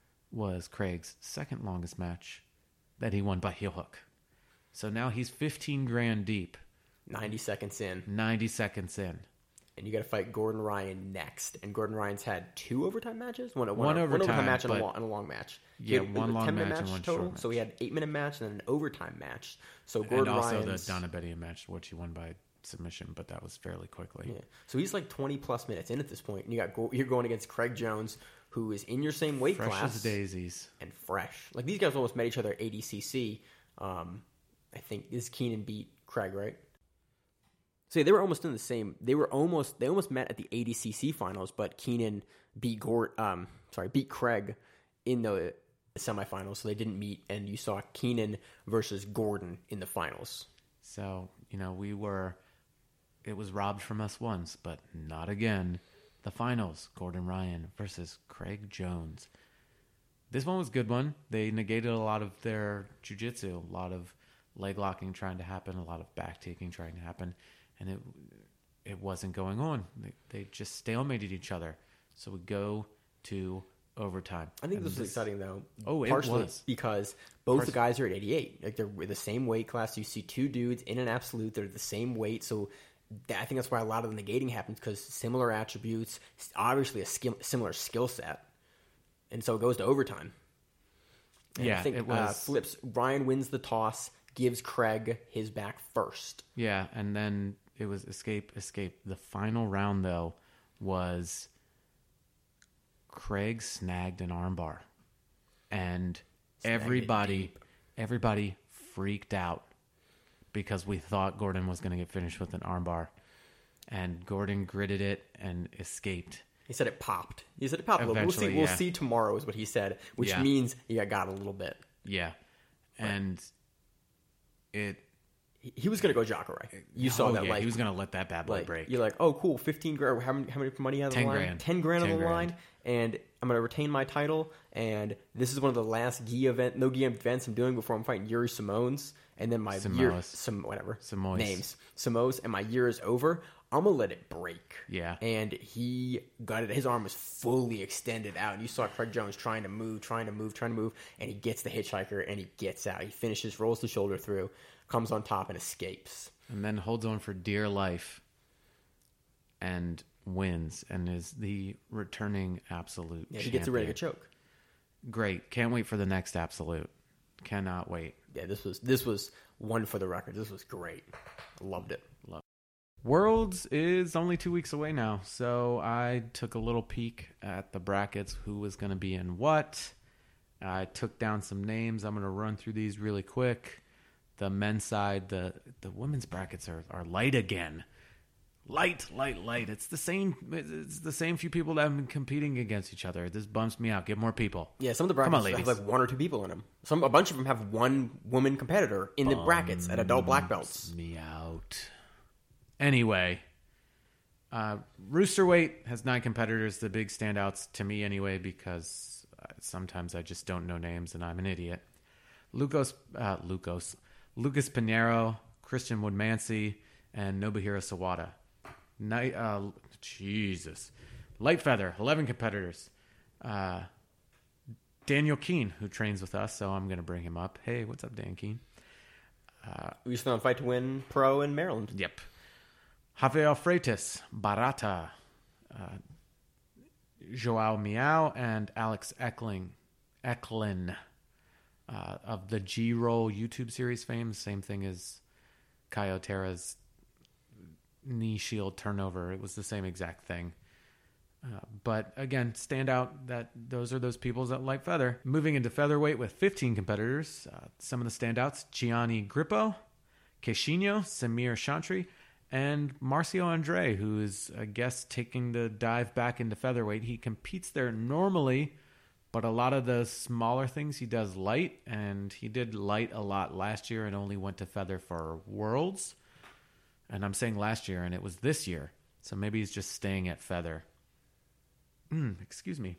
Speaker 1: was Craig's second longest match that he won by heel hook. So now he's fifteen grand deep,
Speaker 2: Ninety seconds in,
Speaker 1: ninety seconds in.
Speaker 2: and you got to fight Gordon Ryan next. And Gordon Ryan's had two overtime matches, one, one,
Speaker 1: One overtime,
Speaker 2: match and a,
Speaker 1: but-
Speaker 2: long, and a long match. He
Speaker 1: Yeah,
Speaker 2: had
Speaker 1: one
Speaker 2: a
Speaker 1: long
Speaker 2: ten-minute
Speaker 1: match and one
Speaker 2: total.
Speaker 1: short
Speaker 2: So he
Speaker 1: match.
Speaker 2: had eight minute match and then an overtime match. So Gordon
Speaker 1: and also
Speaker 2: Ryan's
Speaker 1: the Donna Betty match, which he won by submission, but that was fairly quickly.
Speaker 2: Yeah. So he's like twenty plus minutes in at this point, and you got Go- you're going against Craig Jones, who is in your same weight
Speaker 1: Fresh
Speaker 2: class
Speaker 1: as daisies.
Speaker 2: and fresh. Like these guys almost met each other at A D C C. Um, I think this Keenan beat Craig, right? So yeah, they were almost in the same. They were almost they almost met at the A D C C finals, but Keenan beat Gord. Um, sorry, beat Craig in the semifinals, so they didn't meet. And you saw Keenan versus Gordon in the finals.
Speaker 1: So, you know, we were, it was robbed from us once, but not again. The finals, Gordon Ryan versus Craig Jones. This one was a good one. They negated a lot of their jiu-jitsu, a lot of leg locking trying to happen, a lot of back taking trying to happen, and it it wasn't going on. They, they just stalemated each other. So we go to overtime.
Speaker 2: I think
Speaker 1: And
Speaker 2: this was exciting though.
Speaker 1: Oh, it
Speaker 2: partially
Speaker 1: was.
Speaker 2: because both
Speaker 1: Pars-
Speaker 2: the guys are at eighty-eight. Like they're the same weight class. You see two dudes in an absolute. They're the same weight. So that, I think that's why a lot of the negating happens because similar attributes, obviously a skill, similar skill set, and so it goes to overtime. And
Speaker 1: Yeah,
Speaker 2: I think
Speaker 1: it
Speaker 2: uh,
Speaker 1: was-
Speaker 2: flips. Ryan wins the toss, gives Craig his back first.
Speaker 1: Yeah, and then it was escape, escape. The final round, though, was Craig snagged an armbar. And everybody, everybody freaked out because we thought Gordon was going to get finished with an armbar. And Gordon gritted it and escaped.
Speaker 2: He said it popped. He said it popped. We'll see.
Speaker 1: Eventually,
Speaker 2: We'll
Speaker 1: yeah.
Speaker 2: see tomorrow is what he said, which
Speaker 1: Yeah.
Speaker 2: means he got got a little bit.
Speaker 1: Yeah. And it...
Speaker 2: He, he was going to go Jacare. You saw
Speaker 1: oh,
Speaker 2: that,
Speaker 1: yeah,
Speaker 2: like
Speaker 1: he was going to let that bad boy
Speaker 2: like
Speaker 1: break.
Speaker 2: you're like, oh, cool, fifteen grand. How many, how many money on the
Speaker 1: ten
Speaker 2: line?
Speaker 1: grand.
Speaker 2: Ten grand on
Speaker 1: ten
Speaker 2: the
Speaker 1: grand.
Speaker 2: line, and I'm gonna retain my title. And this is one of the last gi event, no gi events I'm doing before I'm fighting Yuri Simones. And then my year,
Speaker 1: Samoas.
Speaker 2: some whatever
Speaker 1: Samoas.
Speaker 2: names, Samos, and my year is over. I'm gonna let it break.
Speaker 1: Yeah.
Speaker 2: And he got it. His arm was fully extended out. And you saw Craig Jones trying to move, trying to move, trying to move, and he gets the hitchhiker and he gets out. He finishes, rolls the shoulder through, comes on top, and escapes.
Speaker 1: And then holds on for dear life and wins and is the returning Absolute
Speaker 2: Yeah, he
Speaker 1: champion.
Speaker 2: gets ready to choke.
Speaker 1: Great. Can't wait for the next Absolute. Cannot wait.
Speaker 2: Yeah, this was this was one for the record. This was great. Loved it.
Speaker 1: Love. Worlds is only two weeks away now, so I took a little peek at the brackets, who was going to be in what. I took down some names. I'm going to run through these really quick. The men's side, the the women's brackets are, are light again. Light, light, light. It's the same. It's the same few people that have been competing against each other. This bumps me out. Get more people.
Speaker 2: Yeah, some of the
Speaker 1: Come
Speaker 2: brackets
Speaker 1: on,
Speaker 2: have
Speaker 1: ladies.
Speaker 2: like one or two people in them. Some a bunch of them have one woman competitor in the brackets at adult black belts.
Speaker 1: Me out. Anyway, uh, Roosterweight has nine competitors. The big standouts to me, anyway, because uh, sometimes I just don't know names and I'm an idiot. Lucas, uh, Lucas, Lucas Pinheiro, Christian Woodmansey, and Nobuhiro Sawada. Night, uh, Jesus, Light Feather, eleven competitors. Uh, Daniel Keene, who trains with us, so I'm going to bring him up. Hey, what's up, Dan Keene?
Speaker 2: We used to on Fight to Win Pro in Maryland.
Speaker 1: Yep. Rafael Freitas, Barata, uh, Joao Miao, and Alex Eckling, Eklund uh, of the G-Roll YouTube series fame. Same thing as Kayotera's knee shield turnover. It was the same exact thing. Uh, but again, stand out that those are those peoples at light feather. Moving into featherweight with fifteen competitors, uh, some of the standouts: Gianni Grippo, Queixinho, Samir Chantry, and Marcio Andre, who is, I guess, taking the dive back into featherweight. He competes there normally, but a lot of the smaller things he does light, and he did light a lot last year and only went to feather for Worlds. And I'm saying last year, and it was this year. So maybe he's just staying at feather. Mm, excuse me.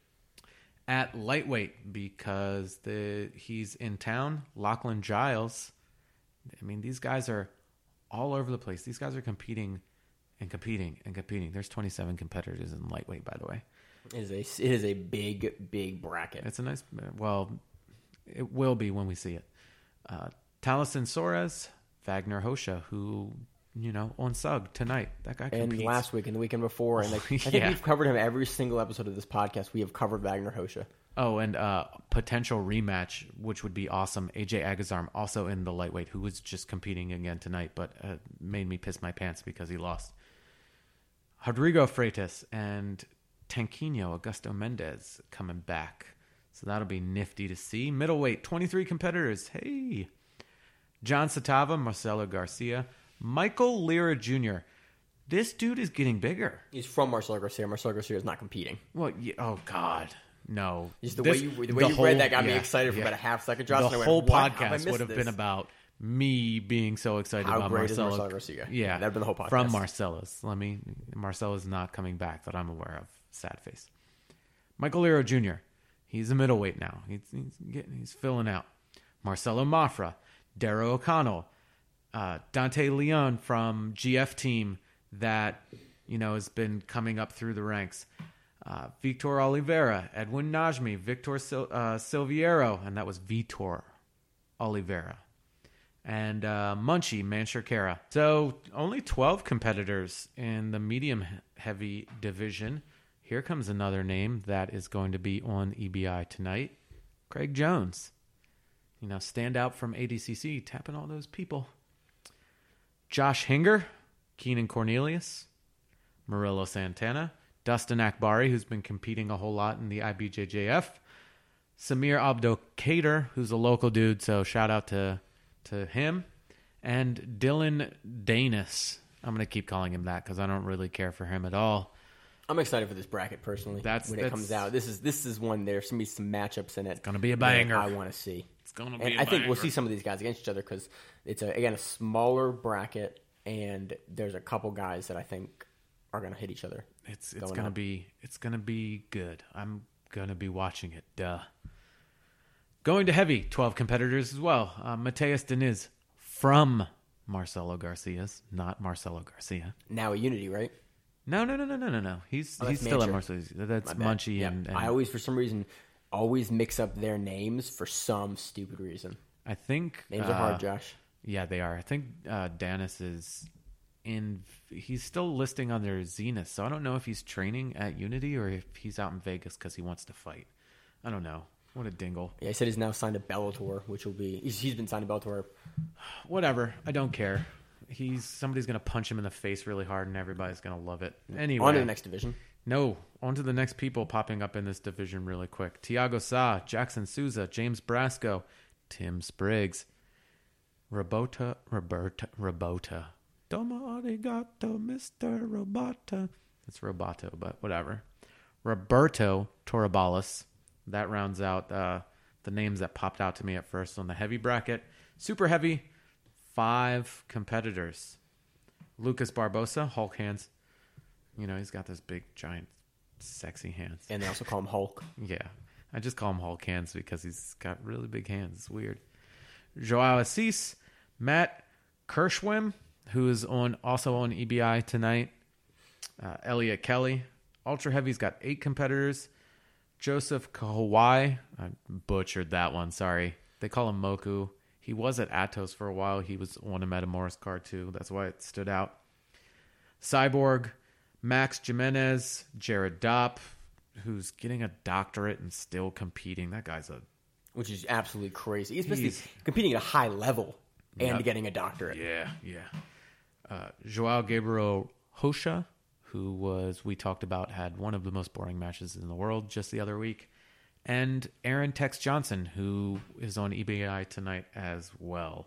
Speaker 1: At lightweight, because the he's in town. Lachlan Giles. I mean, these guys are all over the place. These guys are competing and competing and competing. There's twenty-seven competitors in lightweight, by the way.
Speaker 2: It is a, it is a big, big bracket.
Speaker 1: It's a nice, well, it will be when we see it. Uh, Taliesin Soares, Wagner Hosha, who, you know, on Sug tonight. That guy competes.
Speaker 2: And last week and the weekend before. And like, I think
Speaker 1: Yeah.
Speaker 2: we've covered him every single episode of this podcast. We have covered Wagner Hosha.
Speaker 1: Oh, and uh, potential rematch, which would be awesome. A J Agazarm, also in the lightweight, who was just competing again tonight, but uh, made me piss my pants because he lost. Rodrigo Freitas and Tanquinho Augusto Mendez coming back. So that'll be nifty to see. Middleweight, twenty-three competitors. Hey. John Satava, Marcelo Garcia, Michael Lira Junior This dude is getting bigger.
Speaker 2: He's from Marcelo Garcia. Marcelo Garcia is not competing.
Speaker 1: Well, yeah, oh, God. No.
Speaker 2: Just the
Speaker 1: This-
Speaker 2: way you the way
Speaker 1: the
Speaker 2: you
Speaker 1: whole-
Speaker 2: read that got me
Speaker 1: yeah,
Speaker 2: excited for
Speaker 1: yeah.
Speaker 2: about a half second, Josh.
Speaker 1: The
Speaker 2: and I went,
Speaker 1: whole
Speaker 2: "What? How have I
Speaker 1: podcast
Speaker 2: missed
Speaker 1: would have
Speaker 2: this?"
Speaker 1: been about me being so excited
Speaker 2: How
Speaker 1: about
Speaker 2: great is
Speaker 1: Marcelo.
Speaker 2: Marcelo Garcia?
Speaker 1: Yeah,
Speaker 2: That'd been the whole podcast.
Speaker 1: From Marcellus. Let me. Marcelo's not coming back that I'm aware of. Sad face. Michael Liro Junior He's a middleweight now. He's, he's getting. He's filling out. Marcelo Mafra, Darrow O'Connell, uh, Dante Leon from G F Team that you know has been coming up through the ranks. Uh, Victor Oliveira, Edwin Najmi, Victor Sil- uh, Silviero, and that was Vitor Oliveira. And uh, Munchie Manshakera. So only twelve competitors in the medium-heavy division. Here comes another name that is going to be on E B I tonight. Craig Jones. You know, stand out from A D C C, tapping all those people. Josh Hinger, Keenan Cornelius, Murillo Santana, Dustin Akbari, who's been competing a whole lot in the I B J J F, Samir Abdelkader, who's a local dude, so shout out to, to him, and Dylan Danis. I'm going to keep calling him that because I don't really care for him at all.
Speaker 2: I'm excited for this bracket personally.
Speaker 1: That's-
Speaker 2: when
Speaker 1: that's-
Speaker 2: it comes out. This is this is one. There's gonna be some matchups in it. It's
Speaker 1: gonna be a banger.
Speaker 2: I want to see.
Speaker 1: It's going to be
Speaker 2: And
Speaker 1: a
Speaker 2: I think we'll
Speaker 1: banger.
Speaker 2: see some of these guys against each other because it's a, again a smaller bracket, and there's a couple guys that I think are gonna hit each other.
Speaker 1: It's it's
Speaker 2: going
Speaker 1: gonna
Speaker 2: up.
Speaker 1: be it's gonna be good. I'm gonna be watching it. Duh. Going to heavy, twelve competitors as well. Uh, Mateus Diniz from Marcelo Garcia's, not Marcelo Garcia.
Speaker 2: Now a Unity, right?
Speaker 1: No, no, no, no, no, no, no. He's
Speaker 2: Oh,
Speaker 1: he's
Speaker 2: that's
Speaker 1: still at
Speaker 2: Mancher.
Speaker 1: Marcelo. That's
Speaker 2: My bad.
Speaker 1: Munchie
Speaker 2: Yeah.
Speaker 1: and, and
Speaker 2: I always, for some reason, always mix up their names for some stupid reason.
Speaker 1: I think
Speaker 2: Names
Speaker 1: uh,
Speaker 2: are hard, Josh.
Speaker 1: Yeah, they are. I think uh, Danis is in he's still listing under Zenith, so I don't know if he's training at Unity or if he's out in Vegas because he wants to fight. I don't know. What a dingle.
Speaker 2: Yeah, he said he's now signed to Bellator, which will be he's, he's been signed to Bellator.
Speaker 1: Whatever. I don't care. He's somebody's gonna punch him in the face really hard, and everybody's gonna love it. Anyway,
Speaker 2: On to the next division.
Speaker 1: No, on to the next people popping up in this division really quick. Thiago Sa, Jackson Souza, James Brasco, Tim Spriggs, Robota, Roberta, Robota. Domo arigato, Mister Robota. It's Roboto, but whatever. Roberto Torrebalis. That rounds out uh, the names that popped out to me at first on the heavy bracket. Super heavy, five competitors. Lucas Barbosa, Hulk hands. You know, he's got those big, giant, sexy hands.
Speaker 2: And they also call him Hulk.
Speaker 1: Yeah. I just call him Hulk hands because he's got really big hands. It's weird. Joao Assis, Matt Kirschwim, who is on also on E B I tonight. Uh, Elliot Kelly. Ultra Heavy's got eight competitors. Joseph Kawai. I butchered that one. Sorry. They call him Moku. He was at Atos for a while. He was on a Metamoris card too. That's why it stood out. Cyborg. Max Jimenez. Jared Dopp, who's getting a doctorate and still competing. That guy's a...
Speaker 2: Which is absolutely crazy. Especially
Speaker 1: He's-
Speaker 2: competing at a high level and
Speaker 1: Yep.
Speaker 2: getting a doctorate.
Speaker 1: Yeah, yeah. Uh, Joao Gabriel Hosha, who was, we talked about, had one of the most boring matches in the world just the other week. And Aaron Tex Johnson, who is on E B I tonight as well.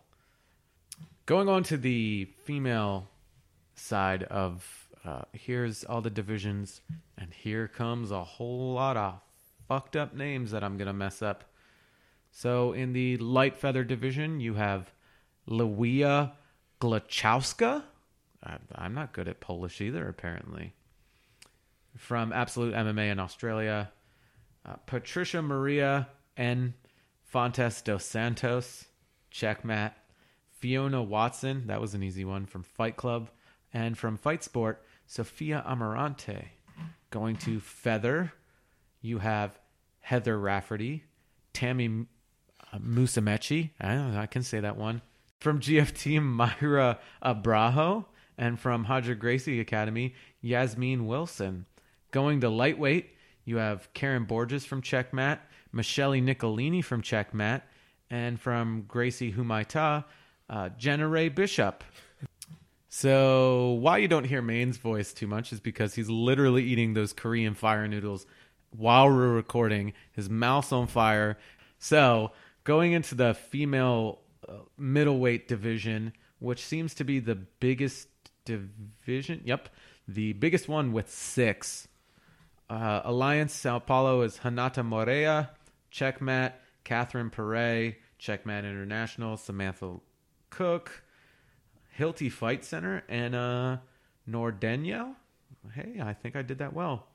Speaker 1: Going on to the female side of, uh, here's all the divisions, and here comes a whole lot of fucked up names that I'm going to mess up. So in the light feather division, you have Lewia Glachowska. I, I'm not good at Polish either, apparently. From Absolute M M A in Australia, uh, Patricia Maria N. Fontes dos Santos, checkmat. Fiona Watson, that was an easy one, from Fight Club. And from Fight Sport, Sofia Amarante. Going to feather, you have Heather Rafferty, Tammy uh, Musamechi, I, I can say that one. From G F T, Myra Abrajo. And from Hodger Gracie Academy, Yasmin Wilson. Going to lightweight, you have Karen Borges from Checkmat, Michele Nicolini from Checkmat, and from Gracie Humaita, uh, Jenna Ray Bishop. So why you don't hear Maine's voice too much is because he's literally eating those Korean fire noodles while we're recording. His mouth's on fire. So going into the female uh, middleweight division, which seems to be the biggest division. Yep. The biggest one with six. Uh, Alliance Sao Paulo is Hanata Morea, Checkmat, Catherine Perret, Checkmat International, Samantha Cook, Hilti Fight Center, and uh, Nordeniel. Hey, I think I did that well.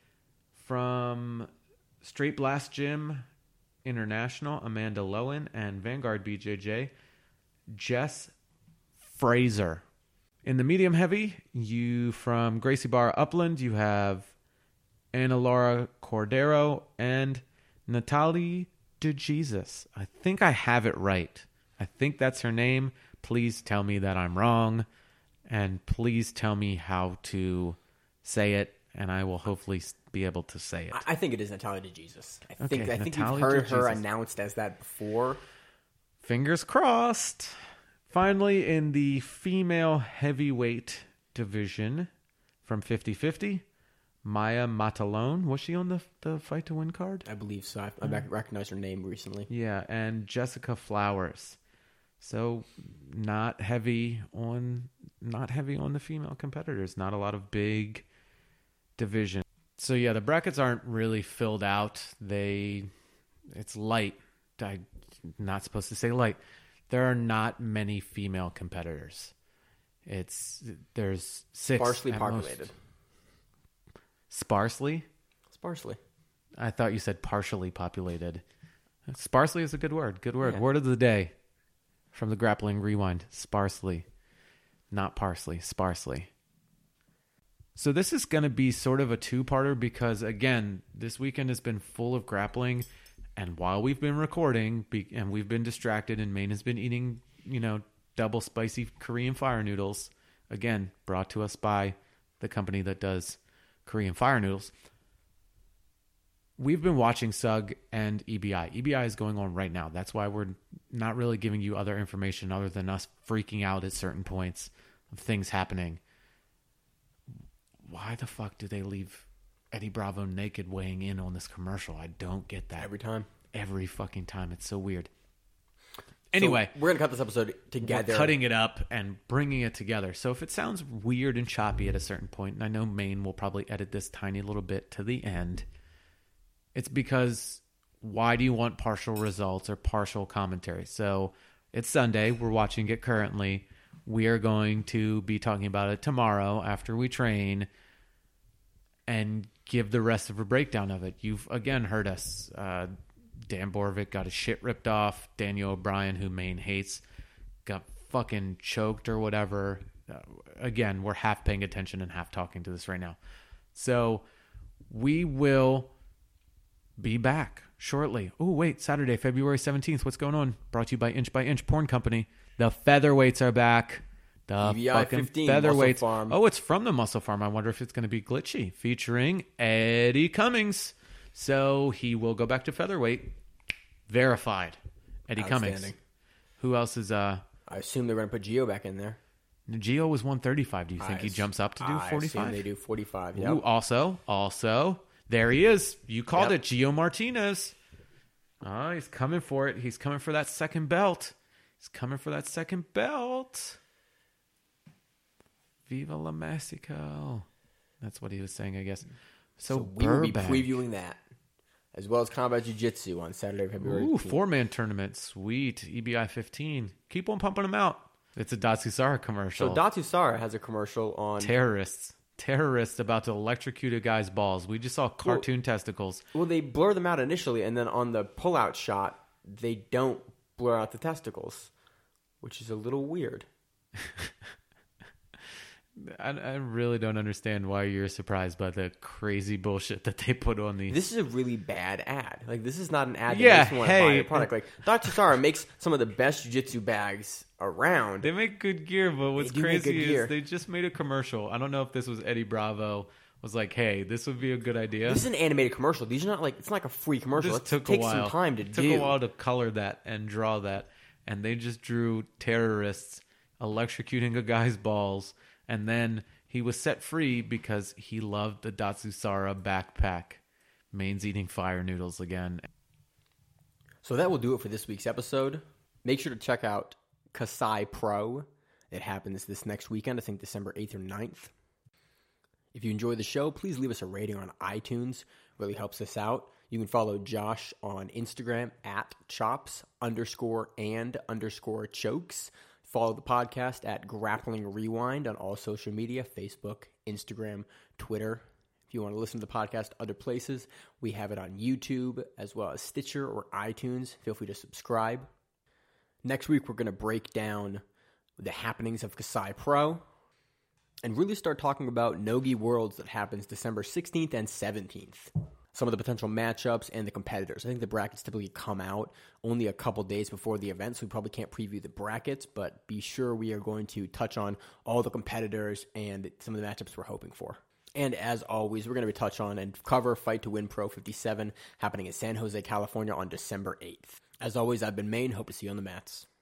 Speaker 1: From Straight Blast Gym International, Amanda Lowen, and Vanguard B J J, Jess Fraser. In the medium heavy, you from Gracie Bar Upland, you have Ana Laura Cordero and Natalie DeJesus. I think I have it right. I think that's her name. Please tell me that I'm wrong, and please tell me how to say it, and I will hopefully be able to say it.
Speaker 2: I think it is Natalia DeJesus. I
Speaker 1: Okay,
Speaker 2: think I think
Speaker 1: Natalia
Speaker 2: you've heard her
Speaker 1: DeJesus.
Speaker 2: announced as that before.
Speaker 1: Fingers crossed. Finally, in the female heavyweight division from fifty fifty, Maya Matalone. Was she on the the Fight to Win card?
Speaker 2: I believe so. I, I recognized her name recently.
Speaker 1: Yeah, and Jessica Flowers. So not heavy on not heavy on the female competitors. Not a lot of big division. So yeah, the brackets aren't really filled out. They it's light. I'm not supposed to say light. There are not many female competitors. It's there's six.
Speaker 2: Sparsely
Speaker 1: at
Speaker 2: populated.
Speaker 1: most. Sparsely?
Speaker 2: Sparsely.
Speaker 1: I thought you said partially populated. Sparsely is a good word. Good word.
Speaker 2: Yeah.
Speaker 1: Word of the day from the Grappling Rewind. Sparsely. Not parsley. Sparsely. So this is going to be sort of a two-parter because, again, this weekend has been full of grappling. And while we've been recording be- and we've been distracted and Maine has been eating, you know, double spicy Korean fire noodles, again, brought to us by the company that does Korean fire noodles. We've been watching S U G and E B I. E B I is going on right now. That's why we're not really giving you other information other than us freaking out at certain points of things happening. Why the fuck do they leave Eddie Bravo naked weighing in on this commercial? I don't get that.
Speaker 2: Every time.
Speaker 1: Every fucking time. It's so weird. Anyway.
Speaker 2: So we're going to cut this episode together.
Speaker 1: We're cutting it up and bringing it together. So if it sounds weird and choppy at a certain point, and I know Maine will probably edit this tiny little bit to the end, it's because why do you want partial results or partial commentary? So it's Sunday. We're watching it currently. We are going to be talking about it tomorrow after we train and give the rest of a breakdown of it. You've, again, heard us. Uh, Dan Borvik got his shit ripped off. Daniel O'Brien, who Maine hates, got fucking choked or whatever. Uh, again, we're half paying attention and half talking to this right now. So we will be back shortly. Oh, wait, Saturday, February seventeenth. What's going on? Brought to you by Inch by Inch Porn Company. The featherweights are back. The
Speaker 2: E B I
Speaker 1: fucking
Speaker 2: fifteen,
Speaker 1: featherweights.
Speaker 2: Muscle Farm.
Speaker 1: Oh, it's from the Muscle Farm. I wonder if it's going to be glitchy. Featuring Eddie Cummings. So he will go back to featherweight. Verified. Eddie Cummings. Who else is... uh?
Speaker 2: I assume they're going to put Gio back in there.
Speaker 1: Gio was one thirty-five. Do you think
Speaker 2: I
Speaker 1: he jumps up to do
Speaker 2: I
Speaker 1: forty-five?
Speaker 2: assume they do forty-five. Yep.
Speaker 1: Ooh, also, also, there he is. You called
Speaker 2: Yep.
Speaker 1: it, Gio Martinez. Oh, he's coming for it. He's coming for that second belt. He's coming for that second belt. Viva la Mexico. That's what he was saying, I guess. So,
Speaker 2: So we will be
Speaker 1: Burbank.
Speaker 2: previewing that, as well as Combat Jiu-Jitsu on Saturday, February
Speaker 1: Ooh,
Speaker 2: fifteenth.
Speaker 1: four-man tournament. Sweet. E B I fifteen. Keep on pumping them out. It's a Datsusara commercial.
Speaker 2: So Datu Sara has a commercial on...
Speaker 1: Terrorists. Terrorists about to electrocute a guy's balls. We just saw cartoon
Speaker 2: well,
Speaker 1: testicles.
Speaker 2: Well, they blur them out initially, and then on the pull-out shot, they don't blur out the testicles, which is a little weird.
Speaker 1: I, I really don't understand why you're surprised by the crazy bullshit that they put on the...
Speaker 2: This is a really bad ad. Like, this is not an ad that
Speaker 1: Yeah,
Speaker 2: makes me want to
Speaker 1: hey.
Speaker 2: buy a product. Like, Datu Sara makes some of the best jiu-jitsu bags around.
Speaker 1: They make good gear, but what's
Speaker 2: They do make
Speaker 1: crazy
Speaker 2: good gear.
Speaker 1: is they just made a commercial. I don't know if this was Eddie Bravo. Was like, hey, this would be a good idea.
Speaker 2: This is an animated commercial. These are not like... It's not like a free commercial.
Speaker 1: This
Speaker 2: It
Speaker 1: took
Speaker 2: takes
Speaker 1: a while.
Speaker 2: some time to
Speaker 1: it
Speaker 2: do.
Speaker 1: took a while to color that and draw that. And they just drew terrorists electrocuting a guy's balls. And then he was set free because he loved the Datsusara backpack. Maine's eating fire noodles again.
Speaker 2: So that will do it for this week's episode. Make sure to check out Kasai Pro. It happens this next weekend, I think December eighth or ninth. If you enjoy the show, please leave us a rating on iTunes. Really helps us out. You can follow Josh on Instagram at chops underscore and underscore chokes. Follow the podcast at Grappling Rewind on all social media, Facebook, Instagram, Twitter. If you want to listen to the podcast other places, we have it on YouTube as well as Stitcher or iTunes. Feel free to subscribe. Next week, we're going to break down the happenings of Kasai Pro and really start talking about Nogi Worlds that happens December sixteenth and seventeenth. Some of the potential matchups and the competitors. I think the brackets typically come out only a couple days before the event, so we probably can't preview the brackets, but be sure we are going to touch on all the competitors and some of the matchups we're hoping for. And as always, we're going to touch on and cover Fight to Win Pro fifty-seven happening in San Jose, California on December eighth. As always, I've been Maine. Hope to see you on the mats.